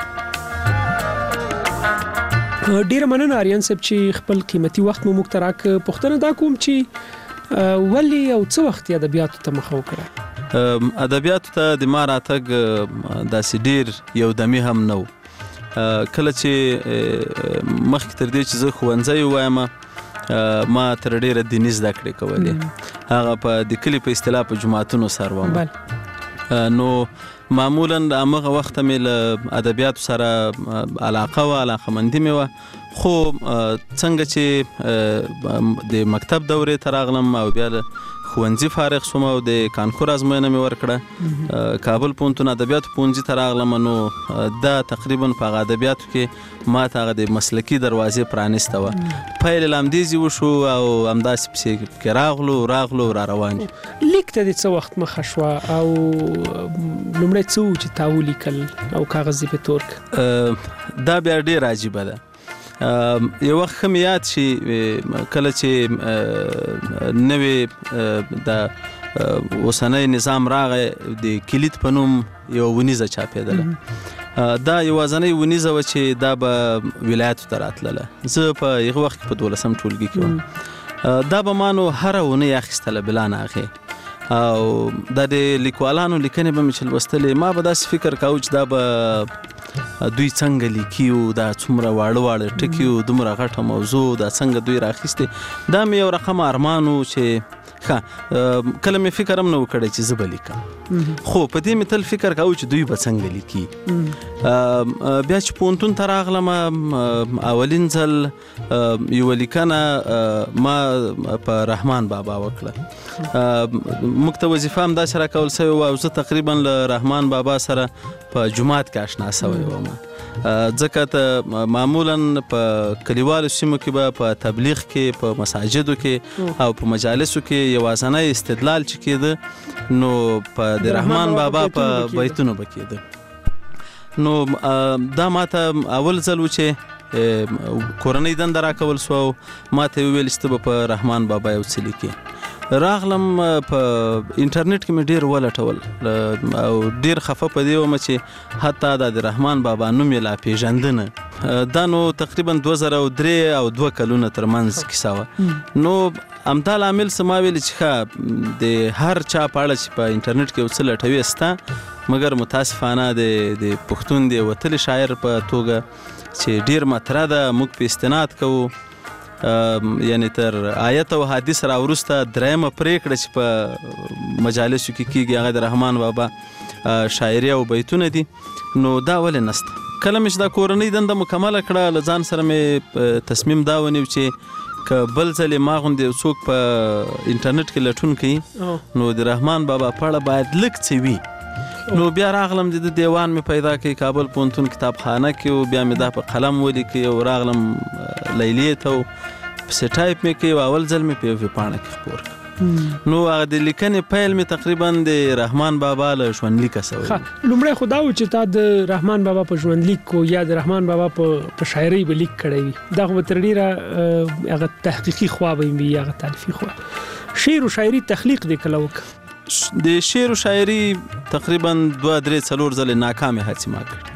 ډیره مننه آریان صاحب چې خپل قیمتي وخت مو موږ ته راکړ. پوښتنه دا کوم چې ولې او څه وخت ادبیاتو ته مخه وکړه؟ ادبیاتو ته د ما راتګ داسې ډیر یو دمي هم نه و. کله چې مخکې تر دې چې زه ښوونځی ووایم ما تر ډیره دیني زده کړې کولې هغه په د کلي په اصطلاح په جوماتونو سر وم نو معمولا هغه وخت مې له ادبیاتو سره علاقه و علاقمندي مې وه خو څنګه چې د مکتب دورې ته راغلم او بیا له ښوونځي فارغ شوم او د کانکور ازموینه مې ورکړه کابل پوهنتون ادبیاتو پوهنځي ته راغلم نو دا تقریبا په هغه ادبیاتو کې ما ته هغه د مسلکي دروازې پرانیسته وه پیل یې لامدیزي وشو او همداسې پسې کې راغلو را روان یو. لیک ته د څه وخت مخه شوه او لومړی څه و چې تا ولیکل او کاغذ یې په تور کړ؟ دا بیا ډېر عجیبه ده. یو وخت ښه مې یاد شي کله چې نوې د اوسنی نظام راغی د کلید په نوم یو ونیزه چاپېدله دا یوازنۍ ونیزه وه چې دا به ولایتو ته راتلله زه په هغه وخت کې په 12 ټولګي کې وم دا به ما نو هره اونۍ اخیستله بلا نه هغې او دا د لیکوالانو لیکنې به مې چې لوستلې ما به داسې فکر کاوه چې دا به دوی څنګه لیکي او دا څومره واړه ټکي او دومره غټه موضوع دا څنګه دوی راخیستې دا مې یو رقم ارمان و چې کله مې فکر هم نه و کړی چې زه به لیکم خو په دې مې تل فکر کاوه چې دوی به څنګه لیکي. بیا چې پوهنتون ته راغلم اولین ځل یوه لیکنه ما په رحمان بابا وکړه موږ ته وظیفه هم داسې راکول سوې وه او زه تقریبا له رحمان بابا سره په جومات کې اشنا سوی وم ځکه ته معمولا په کلیوالو سیمو کې به په تبلیغ کې په مساجدو کې او په مجالسو کې یوازنی استدلال چې کېده نو په د رحمان بابا په بیتونو به کېده نو دا ماته اول ځل و چې کورنۍ دنده راکول سوه او ما ته یې وویل چې ته به په رحمان بابا یو څه لیکې راغلم په انټرنیټ کې مې ډیر ولټول او ډیر خفه پدې وم چې حتی د رحمان بابا نوم یې لا پیژندنه دا نو تقریبا 2003 او 2 کلونه ترمنځ کیسه وه نو همدا لامل سما ویل چې د هر چا په اړه چې په انټرنیټ کې یو څه لټوي سته مګر متاسفانه د پښتون د وتلي شاعر په توګه چې ډیر مطرح ده موږ په استناد کوو یعنی تر آیت او حدیث را وروسته درېمه پریکړه چې په مجالسو کې کیږي هغه د رحمان بابا شاعري او بیتونه دي نو دا ولې نسته کله مې دا کورنۍ دنده مکمله کړه له ځان سره مې تصمیم دا ونیو چې که بل ځلې ما غوندې څوک په انټرنیټ کې لټون کوي نو د رحمان بابا په اړه باید لږ څه وي نو بیا راغلم د دیوان مې پیدا کړی کابل پوهنتون کتابخانه کې او بیا مې دا په قلم ولیکئ او راغلم لیلیې ته پسې ټایپ مې کړی او اول ځل مې په یو ویبپاڼه کې خپور کړ نو هغه د لیکنې پیل مې تقریبا د رحمان بابا له ژوندلیکه سوی لومړی خو دا و چې تا د رحمان بابا په ژوندلیک کو یا د رحمان بابا په شاعرۍ به لیک کړی وي دا خو به تر ډېره هغه تحقیقي خوا به وي یا هغه تالیفي خوا شعر و شاعري تخلیق دې کله وکړه د شعر و شاعري تقریبا 2-3 ځلې ناکامې هڅې ما کړې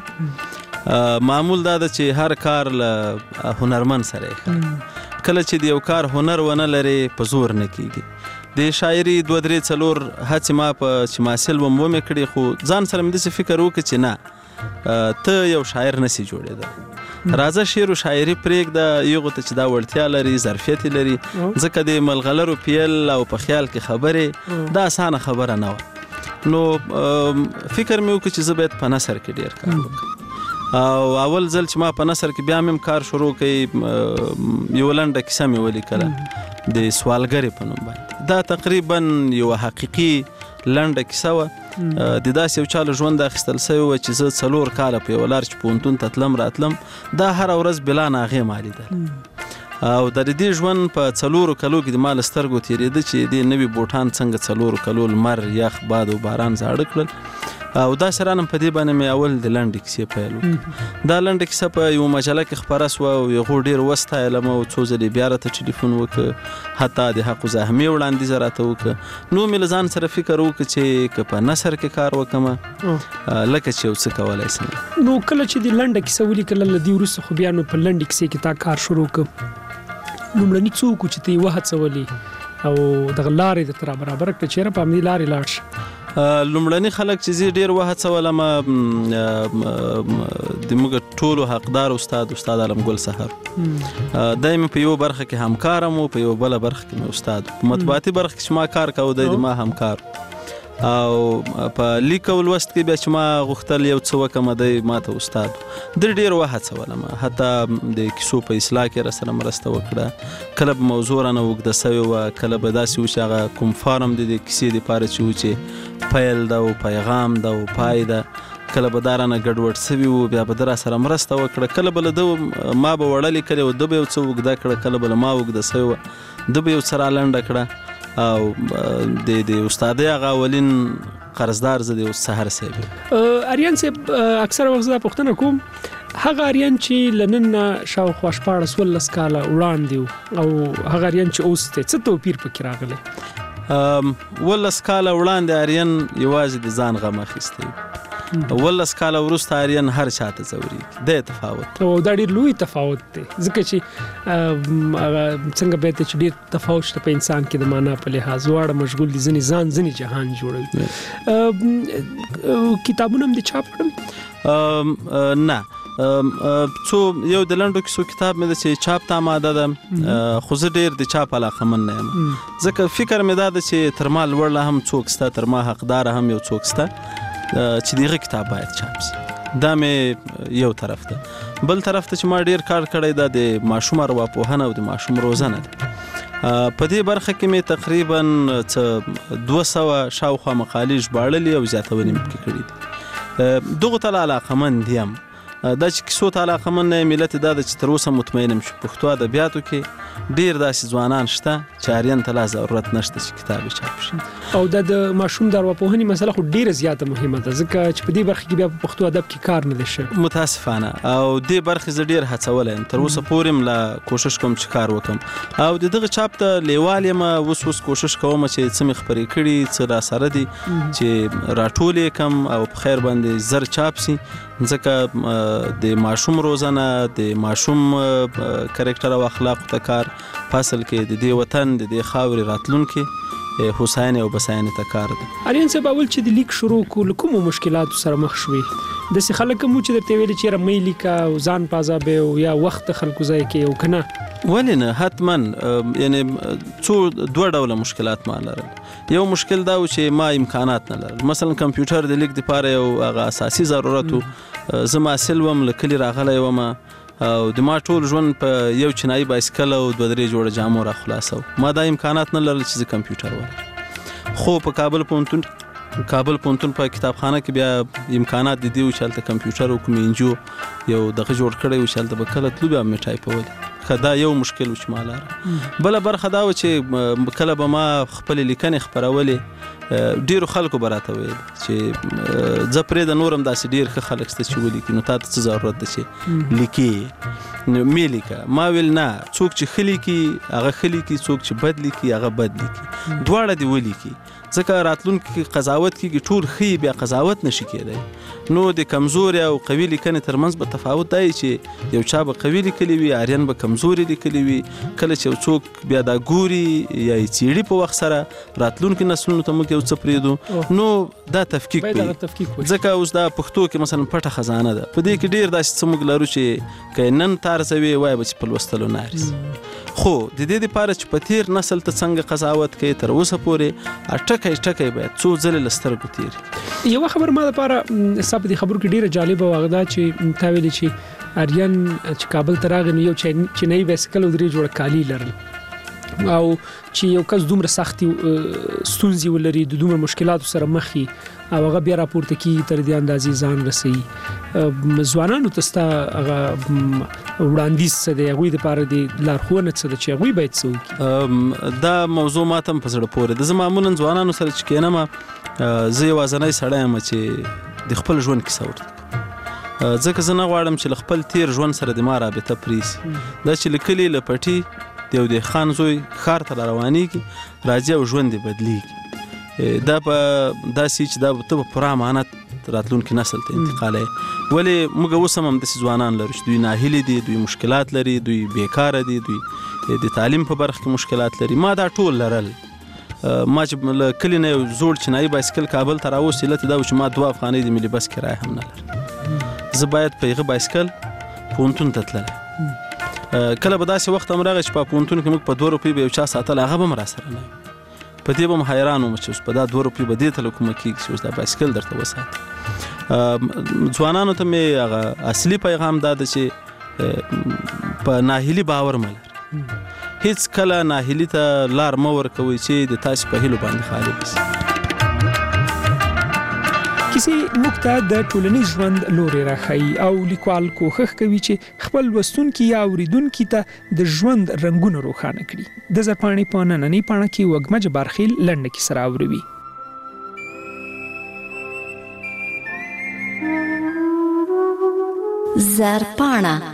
معمول دا ده چې هر کار له هنرمند سره کله چې د یو کار هنر ونه لري په زور نه کیږي د شاعري 2-3 هڅې ما په چې محصل ومې کړې خو ځان سره مې داسې فکر وکړ چې نه ته یو شاعر نسی جوړېدلی راځه شعر و شاعري پرېږده یغو ته چې دا وړتیا لري ظرفیت لري ځکه د ملغلرو پیل او په خیال کې خبرې دا اسانه خبره نه وه نو فکر مې وکړ چې زه باید په نثر کې ډېر کار وکړم او اول ځل چې ما په نثر کې بیا مې کار شروع کړی یو لنډه کیسه مې ولیکله د سوالګرې په نوم باندې دا تقریبا یو حقیقي لنډه کیسه وه د داسې یو چا له ژونده اخیستل سوی وه چې زه 4 کاله په یوه لار چې پوهنتون ته تلم راتلم دا هره ورځ بلا ناغې ما لیدل او د دې ژوند په 4 کلو کې د ما له سترګو تېرېده چې دې نوي بوټان څنګه 4 کلو لمر یخ باد او باران زاړه کړل او دا سرانم په دې باندې مې اول د لنډې کیسې پیل وکړ دا لنډه کیسه په یو مجله کې خپره سوه او هغو ډېر وستایلم او څو ځلې بیا راته ټلیفون وکړ حتی د حق زحمې وړاندیزه راته وکړه نو مې له ځان سره فکر وکړ چې که په نثر کې کار وکړم لکه چې یو څه کولی شم نو کله چې د لنډه کیسه ولیکله له دې وروسته خو بیا نو په لنډې کیسې کې تا کار شروع کړ لومړني څوک چې ته یې وهڅولې او دغه لارې درته را برابره کړه چېرې په همدې لارې لاړ شه لومړني خلک چې زه ډېر وهڅولم د موږ ټولو حقدار استاد عالمګل سهار دی مې په یو برخه کې همکارم او په یو بله برخه کې مې استاد په مطبوعاتي برخه کې چې ما کار کوو دی د ما همکار او په لیک او لوست کې بیا چې ما غوښتل یو څه وکړم دی ما ته استاد ډېر وهڅولم حتی د کیسو په اصلاح کې راسره مرسته وکړه کله به موضوع رانه اوږده سوې وه کله به داسې و چې هغه کوم فارم د دې کیسې دپاره چې و چې پیل ده او پیغام ده او پای ده کله به دا رانه ګډوډ سوي وو بیا به ده راسره مرسته وکړه کله به له ده ما به وړه لیکلې وه ده به یو څه اوږده کړه کله به له ما اوږده سوې وه ده به یو څه رالنډه کړه او د استادۍ هغه اولین قرضدار زه د سحر صاحب اریان صاحب اکثره وخت زه دا پوښتنه کوم هغه اریان چې له نن نه شاوخوا 14 کاله وړاندې او هغه اریان چې اوس دی څه توپیر پکې راغلی 11 کاله وړاندې اریان یوازې د ځان غم اخیستی 11 کاله وروسته اریان هر چاته ځورېږي دا تفاوت او دا ډېر لوی تفاوت دی ځکه چې څنګه به ته چې ډېر تفاوت شته په انسان کې د معنا په لحاظ واړه مشغول دي ځینې ځان ځینې جهان جوړوي کتابونه هم دې چاپ کړل نه څو یو د لنډو کیسو کتاب مې ده چې چاپ ته آماده ده خو زه ډېر د چاپ علاقمند نه یم ځکه فکر مې دا ده چې تر ما لوړ هم څوک شته تر ما حقداره هم یو څوک شته چې دغه کتاب باید چاپ شي دا مې یو طرف ده بل طرف ته چې ما ډېر کار کړی دا د ماشوم ارواپوهنه او د ماشوم روزنه ده په دې برخه کې مې تقریبا 200 شاوخوا مقالې ژباړلې او زیاتونې مې پکې کړي دي دغو ته علاقمند یم دا چې کیسو ته علاقمند نه ملت دا د چې تر اوسه مطمئن یم چې پښتو ادبیاتو کې ډیر داسې ځوانان شته چې اریان ته لا ضرورت نشته چې کتاب یې چاپ شي. او د ماشوم د ارواپوهنې مسله خو ډیره زیاته مهمه ده ځکه چې په دې برخه کې بیا په پښتو ادب کې کار نه دی شوی. متاسفانه او دې برخې زه ډیر هڅولی یم تر اوسه پورې لا کوشش کوم چې کار وکم او د دغه چاپ ته لیوال یم. اوس کوشش کوم چې څه مې خپرې کړي څه راسره دي چې راټول یې کم او په خیر باندې زر چاپ سي ځکه د ماشوم روزنه د ماشوم کرکټر او اخلاق ته کار فاصل کې د دې وطن د دې خاورې راتلونکي حسین او بساین ته کار ده. اړین څه باول چې د لیک شروع کول کوم مشکلات سره مخ شوي د سې خلک مو چې درته ویل چې رمې لیکا او ځان پازابه او یا وخت خلکو ځای کې او کنه ولې نه حتما یعنی څو دوه ډول مشکلات ما لرل. یو مشکل دا و چې ما امکانات نه لرل. مثلا کمپیوټر د لیک لپاره یو هغه اساسي ضرورت و زما سلوم لکلی راغلی وم او د ما ټول ژوند په یو چینایي بایسکل او 2-3 جوړه جامو را خلاصو. ما دا امکانات نه لرل چې کمپیوټر ولرم. خو په کابل پوهنتون په کتابخانه کې بیا امکانات دي چې هلته کمپیوټر او کوم انجو یو دغه جوړ کړی و چې هلته به کله تلو بیا مې ټایپولې. دا یو مشکل و چې ما لاره. بله برخه دا و چې کله به ما خپل لیکنې خپرولې ډیرو خلکو به راته ویل چې زه پرېږده نور هم داسې ډیر ښه خلک شته چې ولیکي نو تا ته څه ضرورت ده چې لیکي نو مې لیکه. ما ویل نه څوک چې ښه لیکي هغه ښه لیکي څوک چې بد لیکي هغه بد لیکي دواړه دې ولیکي ځکه راتلونکي کې قضاوت کېږي ټول ښه بیا قضاوت نشي کېدی. نو د کمزوري او قوي لیکنې ترمنځ به تفاوت دی چې یو چا به قوي لیکلی وي اریان به کمزوري لیکلی وي. کله چې یو څوک بیا دا ګوري یا یې څیړي په وخت سره راتلونکي نسلونو ته موږ یو څه پرېږدو نو دا تفکیک وي ځکه اوس دا پښتو کې مثلا پټه خزانه ده په دې کې ډیر داسې څه موږ لرو چې که نن تارزوي وایي به چې په لوستلو نه ارزي. خو د دې لپاره چې په تیر نسل ته څنګه قضاوت کوي تر اوسه پورې ټکی باید څو ځلې له سترګو تېري. یوه خبر ما لپاره ستا په دې خبرو کې ډېره جالبه وه هغه دا چې تا ویلې چې اریان چې کابل ته راغی نو یو چینایي بایسکل او 3 جوړه کالي لرل او چې یو کس دومره سختي ستونزې ولري د دومره مشکلاتو سره مخ وي او هغه بیا راپورته کېږي تر دې اندازې ځان رسوي. ځوانانو ته ستا هغه وړاندیز څه دی هغوی دپاره د لارښوونه څه ده چې هغوی باید څه وکړي؟ دا موضوع ما ته هم په زړه پورې ده. زه معمولا ځوانانو سره چې کېنم زه یوازنی سړی یم چې د خپل ژوند کیسه ورته ځکه زه نه غواړم چې له خپل تیر ژوند سره د ما رابطه پرېږي. دا چې له کلي له پټي د یو دهقان زوی ښار ته راروانېږي راځي او ژوند یې بدلېږي. دا په داسې چې دا ته په پوره امانت راتلونکي نسل ته انتقالوي. ولې موږ اوس هم همداسې ځوانان لرو چې دوی ناهیلي دي دوی مشکلات لري دوی بیکاره دي دوی د تعلیم په برخه کې مشکلات لري. ما دا ټول لرل. ما چې له کلي نه یو زوړ چینایي بایسکل کابل ته راوستې علت دا و چې ما 2 افغانۍ د ملي بس کرایه هم نه لرم. زه باید په هغه بایسکل پوهنتون ته تللی. کله به داسې وخت هم راغی چې په پوهنتون کې موږ په 2 روپۍ به یو چا ساتل هغه به هم راسره نه وي. په دې به هم حیران وم چې اوس په دا 2 روپۍ به دې ته له کومه کېږي چې اوس دا بایسکل درته وساتي. ځوانانو ته مې هغه اصلي پیغام دا ده چې په ناهیلي باور مه لرئ. هیڅ کله ناهیلي ته لار مه ورکوئ چې د تاسې په هیلو باندې خالي شي. کیسې موږ ته د ټولنیز ژوند لوري راښیي او لیکوال کوښښ کوي چې خپل لوستونکي یا اوریدونکي ته د ژوند رنګونه روښانه کړي. د زرپاڼې په نننۍ پاڼه کې وږمه جبارخیل لنډه کیسه راوړوي. زرپاڼه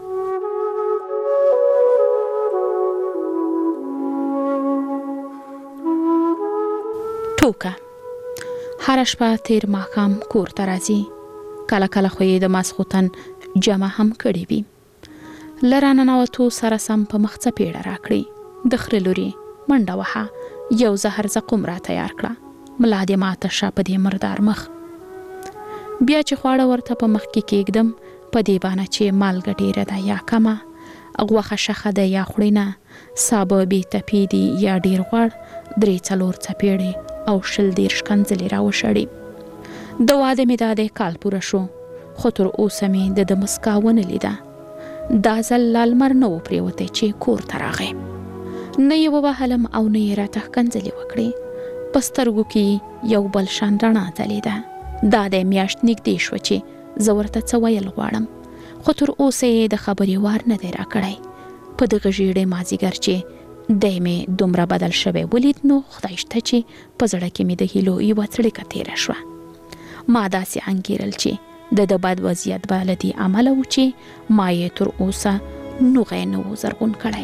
ټوکه هر شپه تیر ماښام کور ته راځي کله کله خو یې د ماسخوتن جمع هم کړې وي. له راننوتو سره سم په مخ څپېړه راکړي د خره لوري منډه وهه یو زهر زقوم را تیار کړه ملا دې ماته شه په دې مردار مخ. بیا چې خواړه ورته په مخ کې کېږدم په دې بانه چې مالګه ډېره ده یا کمه غوښه شخه ده یا خوړینه سابه بې تپې دي یا ډېر غوړ 3-4 څپېړې او 20 کنځلې راوشړې. د واده مې دا دی کال پوره شو خو تر اوسه مې د ده مسکا ونه لیده. دا ځل لا لمر نه و پرېوتی چې کور ته راغی. نه یې ووهلم او نه یې راته ښکنځلې وکړې. په سترګو کې یو بل شان رڼا ځلېده. دا دی میاشت نږدې شوه چې زه ورته څه ویل غواړم، خو تر اوسه یې د خبرې وار نه دی راکړی. په دغه ژیړې مازدیګر چې دی مې دومره بدل شوی ولید، نو خدای شته چې په زړه کې مې د هیلو یوه څړیکه تېره شوه. ما داسې انګیرل چې د بد وضعیت به له دې امله و چې ما یې تر اوسه نوغی نه و زرغون کړی.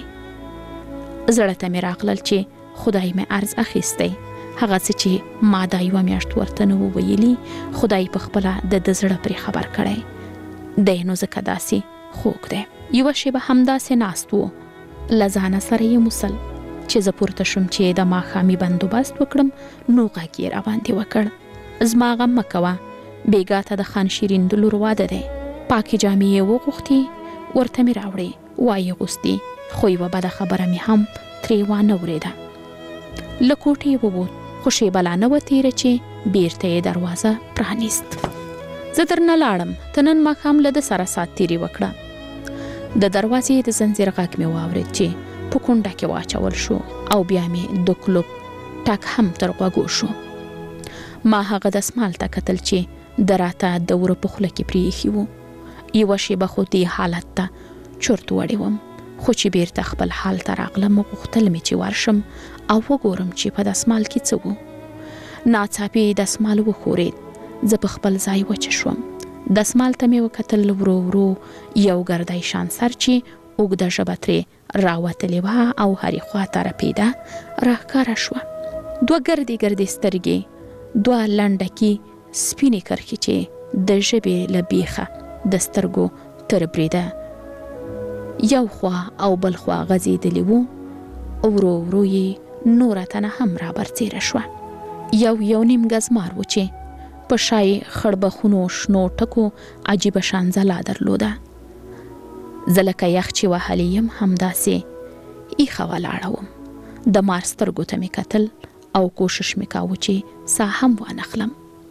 زړه ته مې راغلل چې خدای مې عرض اخیستی، هغه څه چې ما دا یوه میاشت ورته نه و ویلي، خدای په خپله د زړه پرې خبر کړی دی. نو ځکه داسې خوږ دی. یوه شیبه همداسې ناست و، له ځانه سره یې موسل چې زه پورته شوم چې د ماښامي بندوبست وکړم. نو غږ یې راباندې وکړ، زما غم مه کوه، بیګا ته د خان شیرین د لور واده دی. پاکې جامې یې وغوښتې، ورته مې راوړې، وایې غوستې، خو یوه بده خبره مې هم ترې وانه اورېده. له کوټې ووت، خو شیبه لا نه وه تېره چې بیرته یې دروازه پرانیست. زه درنه لاړم، ته نن ماښام له ده سره ساعت تېرې وکړه. د دروازې د زنځیر غږ مې واورېد چې په کونډه کې واچول شو، او بیا مې د کلوب ټک هم تر غوږو شو. ما هغه دسمال ته کتل چې د راته د وره په خوله کې پرې ایښي وو. یوه شیبه خو دې حالت ته چرت وړې وم، خو چې بیرته خپل حال ته راغلم، غوښتل مې چې ورشم او وګورم چې په دسمال کې څه وو. ناڅاپي دسمال وښورېد، زه په خپل ځای وچه شوم. دسمال ته مې وکتل، ورو ورو یو ګردی شان سر چې اوږده ژبه ترې راوتلې وه او هرې خوا ته رپېده راښکاره شوه. دوه ګردې ګردې سترګې، دوه لنډکي سپینې کرښې چې د ژبې له بیخه د سترګو تر بریده یو خوا او بل خوا غځېدلې وو. ورو ورو یې نوره تنه هم رابرڅېره شوه. یو نیم ګز مار و چې په شای خړبخونو شنو ټکو عجیبه شان ځلا درلوده. زه لکه یخ چې وهلی یم همداسې ایښه ولاړه وم. د مار سترګو ته مې کتل او کوشش مې کاوه چې ساه هم وانخلم.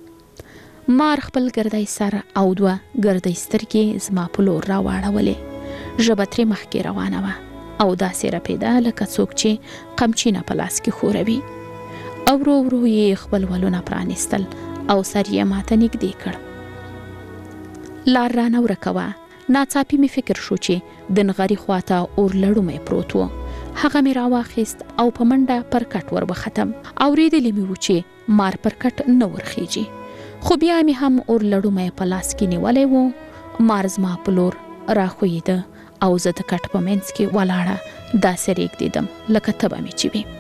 مار خپل ګردی سر او دوه ګردی سترګې زما په لور راواړولې. ژبه ترې مخکې روانه وه او داسې رپېده لکه څوک چې قمچینه په لاس کې ښوروي. او ورو ورو یې خپل ولونه پرانیستل او سر یې ماته نږدې کړ. لار رانه ورکه وه. ناڅاپي مې فکر شو چې د نغري خواته اور لړومی پروت و. هغه مې راواخیست او په منډه پر کټ ور وختم. اورېدلې مې و چې مار پر کټ نه ورخیږي، خو بیا مې هم اور لړومی په لاس کې نیولی و. مار زما په لور راښویېده او زه د کټ په منځ کې ولاړه داسې رېږدېدم لکه تبه مې چې وي.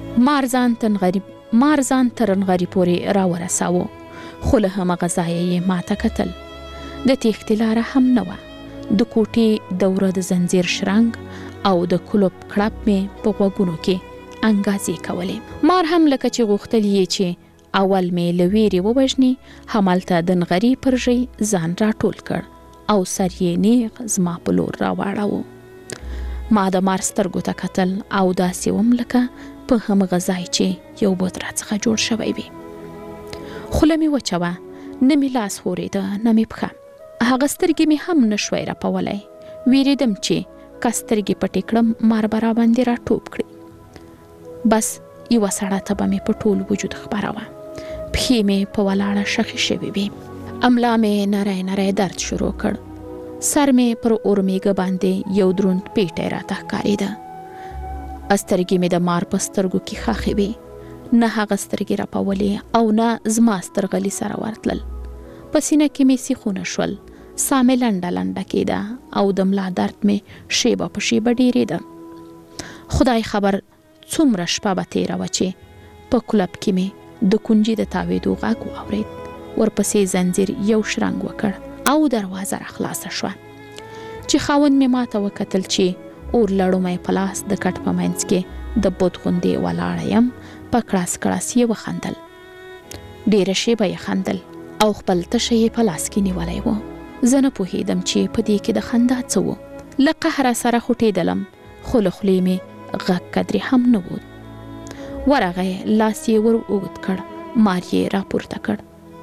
مار ځان تر نغري پورې راورساوه، خو له همغه ځایه یې ماته کتل. د تېښتې لاره هم نه وه. د کوټې د وره د زنځیر شرنګ او د کلوب کړپ مې په غوږونو کې انګازې کولې. مار هم لکه چې غوښتل یې چې اول مې له ویرې ووژني، همالته د نغري پر ژۍ ځان راټول کړ او سر یې نیغ زما په لور راواړاوه. ما د مار سترګو ته کتل او داسې وم لکه په همغه ځای چې یو بت راڅخه جوړ شوی وي. خوله مې وچه وه، نه مې لاس ښورېده نه مې پښه. هغه سترګې مې هم نه شوی رپولی. ویرېدم چې که سترګې پټې کړم مار به راباندې راټوپ کړي. بس یوه سړه تبه مې په ټول وجود خپره وه. پښې مې په ولاړه شخې شوې وې. املا مې نری نری درد شروع کړ. سر مې پر اورمیږه باندې یو دروند پیټی راته ښکارېده. سترګې مې د مار په سترګو کې ښخې وې. نه هغه سترګې رپولې او نه زما سترغلي سره ورتلل. په سینه کې مې سیخونه شول. ساه مې لنډه لنډه کېده او د ملا درد مې شیبه په شیبه ډېرېده. خدای خبر څومره شپه به تېره وه چې په کلب کې مې د کونجي د تاوېدو غږ واورېد. ورپسې زنځیر یو شرنګ وکړ او دروازه راخلاصه شوه. چې خاوند مې ماته وکتل چې اور لړومی په لاس د کټ په منځ کې د بت غوندې ولاړه یم، په کړاس کړاس یې وخندل. ډېره شیبه یې خندل او خپل تشه یې په لاس کې نیولی و. زه نه پوهېدم چې په دې کې د خندا څه و. له قهره سره خوټېدلم، خو له خولې مې غږ قدرې هم نه و. ورغی، لاس یې ور اوږد کړ، مار یې راپورته کړ.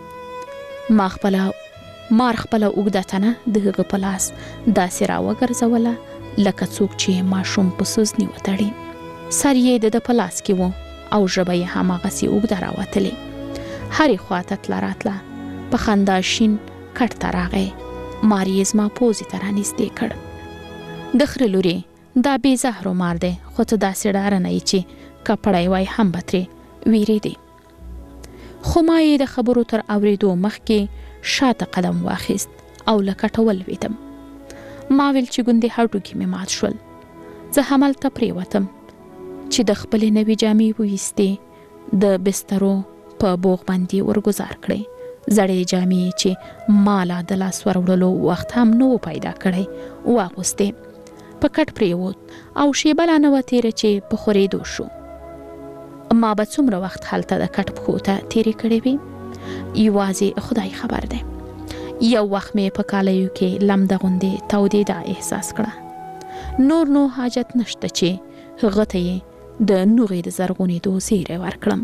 مار خپله اوږده تنه د هغه په لاس داسې راوګرځوله لکه څوک چې ماشوم په سوزني وتړي. سر یې د ده په لاس کې و او ژبه یې هماغسې اوږده راوتلې. هرې خوا ته تله راتله. په خندا شین کټ ته راغی. ماري زما پوزې ته رانږدې کړ. د خره لورې دا بې زهرو مار دی، خو ته داسې ډاره نه یې چې کپړی وای هم به ترې ویرېدې. خو ما یې د خبرو تر اورېدو مخکې شاته قدم واخیست او له کټه ولوېدم. ما ویل چې ګوندې هډوکي مې مات شول. زه همالته پرېوتم چې د خپلې نوې جامې وویستې، د بسترو په بوغ باندې ورګزار کړې. زړې جامې چې ما لا د لاس وروړلو وخت هم نه و پیدا کړی واغوستې. په کټ پرېوت او شیبه لا نه وه تېره چې په خورېدو شو. ما به څومره وخت هلته د کټ پښو ته تېرې کړې وي یوازې خدای خبر دی. یو وخت مې په کالیو کې لمده غوندې تودېدا احساس کړه. نور نو حاجت نشته چې هغه ته یې د نوغې د زرغونېدو زیری ورکړم.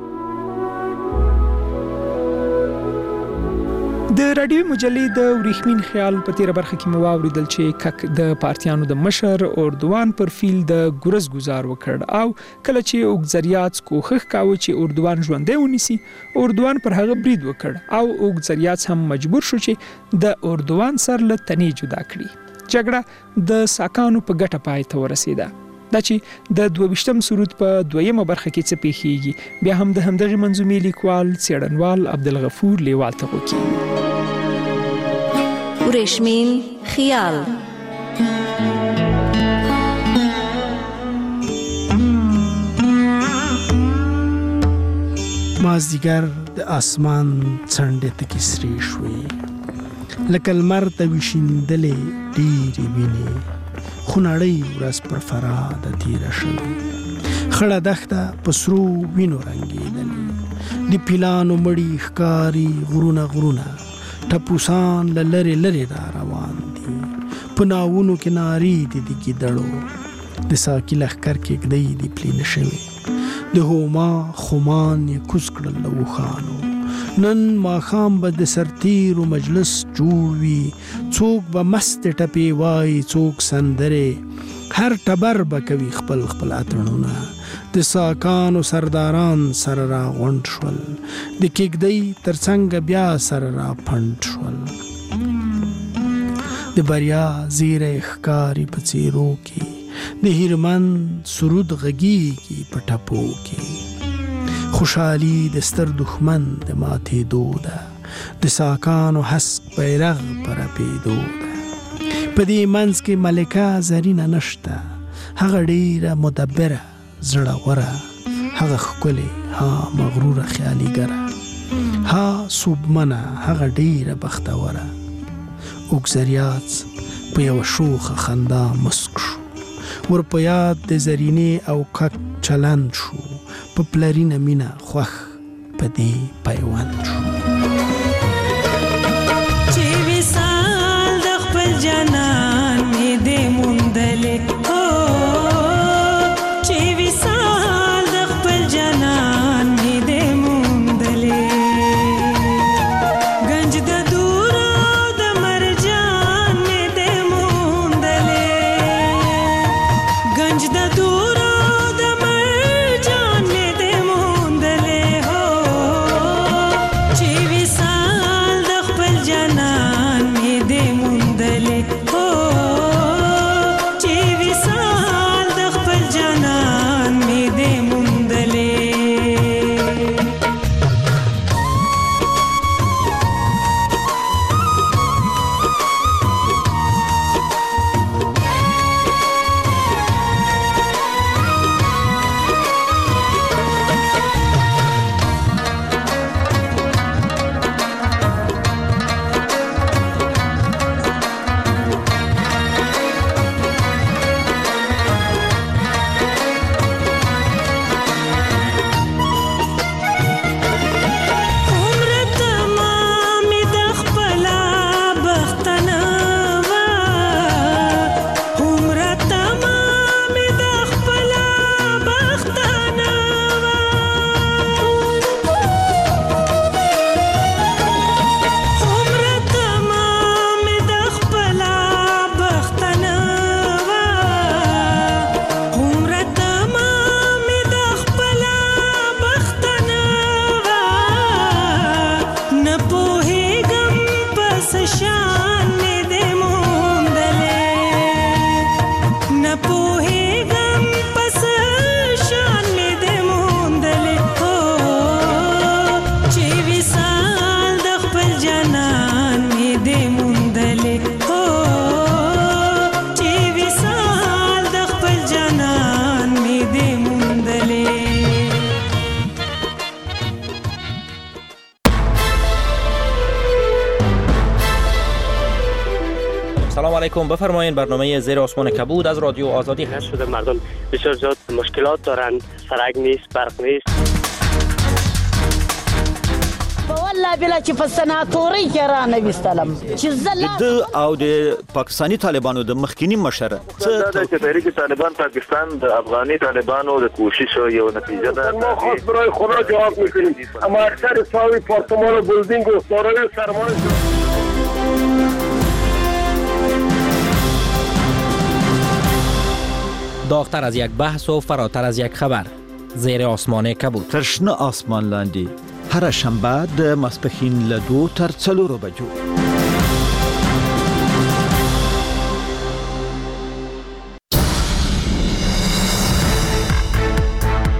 د رادیوي مجلې د وریښمین خیال په تیره برخه کې مو واوریدل چې کک د پارتیانو د مشر اردوان پر فیل د ګورز گزار وکړ او کله چې اوګزریات کوښښ کاوه چې اردوان ژوندی ونیسي، اردوان پر هغه برید وکړ او اوګزریات هم مجبور شو چې د اردوان سر له تنې جدا کړي. جګړه د ساکانو په ګټه پای ته ورسېده. دا چې د 22م سرود په 2مه برخه کې څه پیښیږي بیا هم د همدغه منظومې لیکوال څېړنوال عبدالغفور لیوال ته وکړي. وریښمین خیال. مازدیګر د اسمان څنډې ته کسرې شوې، لکه لمر ته وشیندلې ډېرې وینې، خو نړۍ ورځ پر فراده تیره شوې. خړه دښته په سرو وینو رنګېدلې، د پیلانو مړي ښکاري غرونه غرونه، ټپوسان له لرې لرې را روان دي، په ناونو کې نارې دي د ګیدړو، د ساقي لښکر کېږدۍ دي پلي شوې، د هوما خمان یې کوز کړل له اوښانو. نن ماښام به د سرتیرو مجلس جوړ وي، څوک به مست ټپې وایي، څوک سندرې، هر ټبر به کوي خپل خپل اتڼونه. د ساکانو سرداران سره را غونډ شول، د کېږدۍ تر څنګه بیا سره را پنډ شول. د بریا زیری ښکاري په څېرو کې، د هیرمن سرود غږیږي په ټپو کې. خوشحالي د ستر دښمن د ماتېدو ده، د ساکانو هسک بیرغ په رپېدو ده. په دې منځ کې ملکه زرینه نشته، هغه ډېره مدبره زړوره، هغه ښکلې ها مغروره خیالګره، ها صوبمنه هغه ډېره بختوره. اوګزریات په یوه شوخه خندا مسک شو، ور په یاد د زرینې او کک چلند شو، په پلرینه مینه خوښ په دې پیوند شو. چې وصال د خپل جانان مې دې موندلې، چې وصال د خپل جانان مې دې موندلې، گنج د دور او د مرجان مې دې موندلې، گنج د دور چې علیکم. بفرمایید. برنامه زیر آسمان کبود از رادیو آزادی هست. شده مردم بسیار زیاد مشکلات دارند، سرک نیست، برق نیست. والله بلا چې په سناتوري کې را نه وستلم چې د او د پاکستانی طالبانو د مخکینی مشره څه د تحریک طالبان پاکستان د افغاني طالبانو د کوشش یو نتیجه ده. ما خاص برای خدا جواب میکنیم. اما اکثر ساوی پارتمان و بلدینگ و سارای سرمان داغتر از یک بحث و فراتر از یک خبر. زیر آسمان کبود. ترشنه آسمان لاندی هر شنبه د ماسپښین له 2 تر 4 بجو.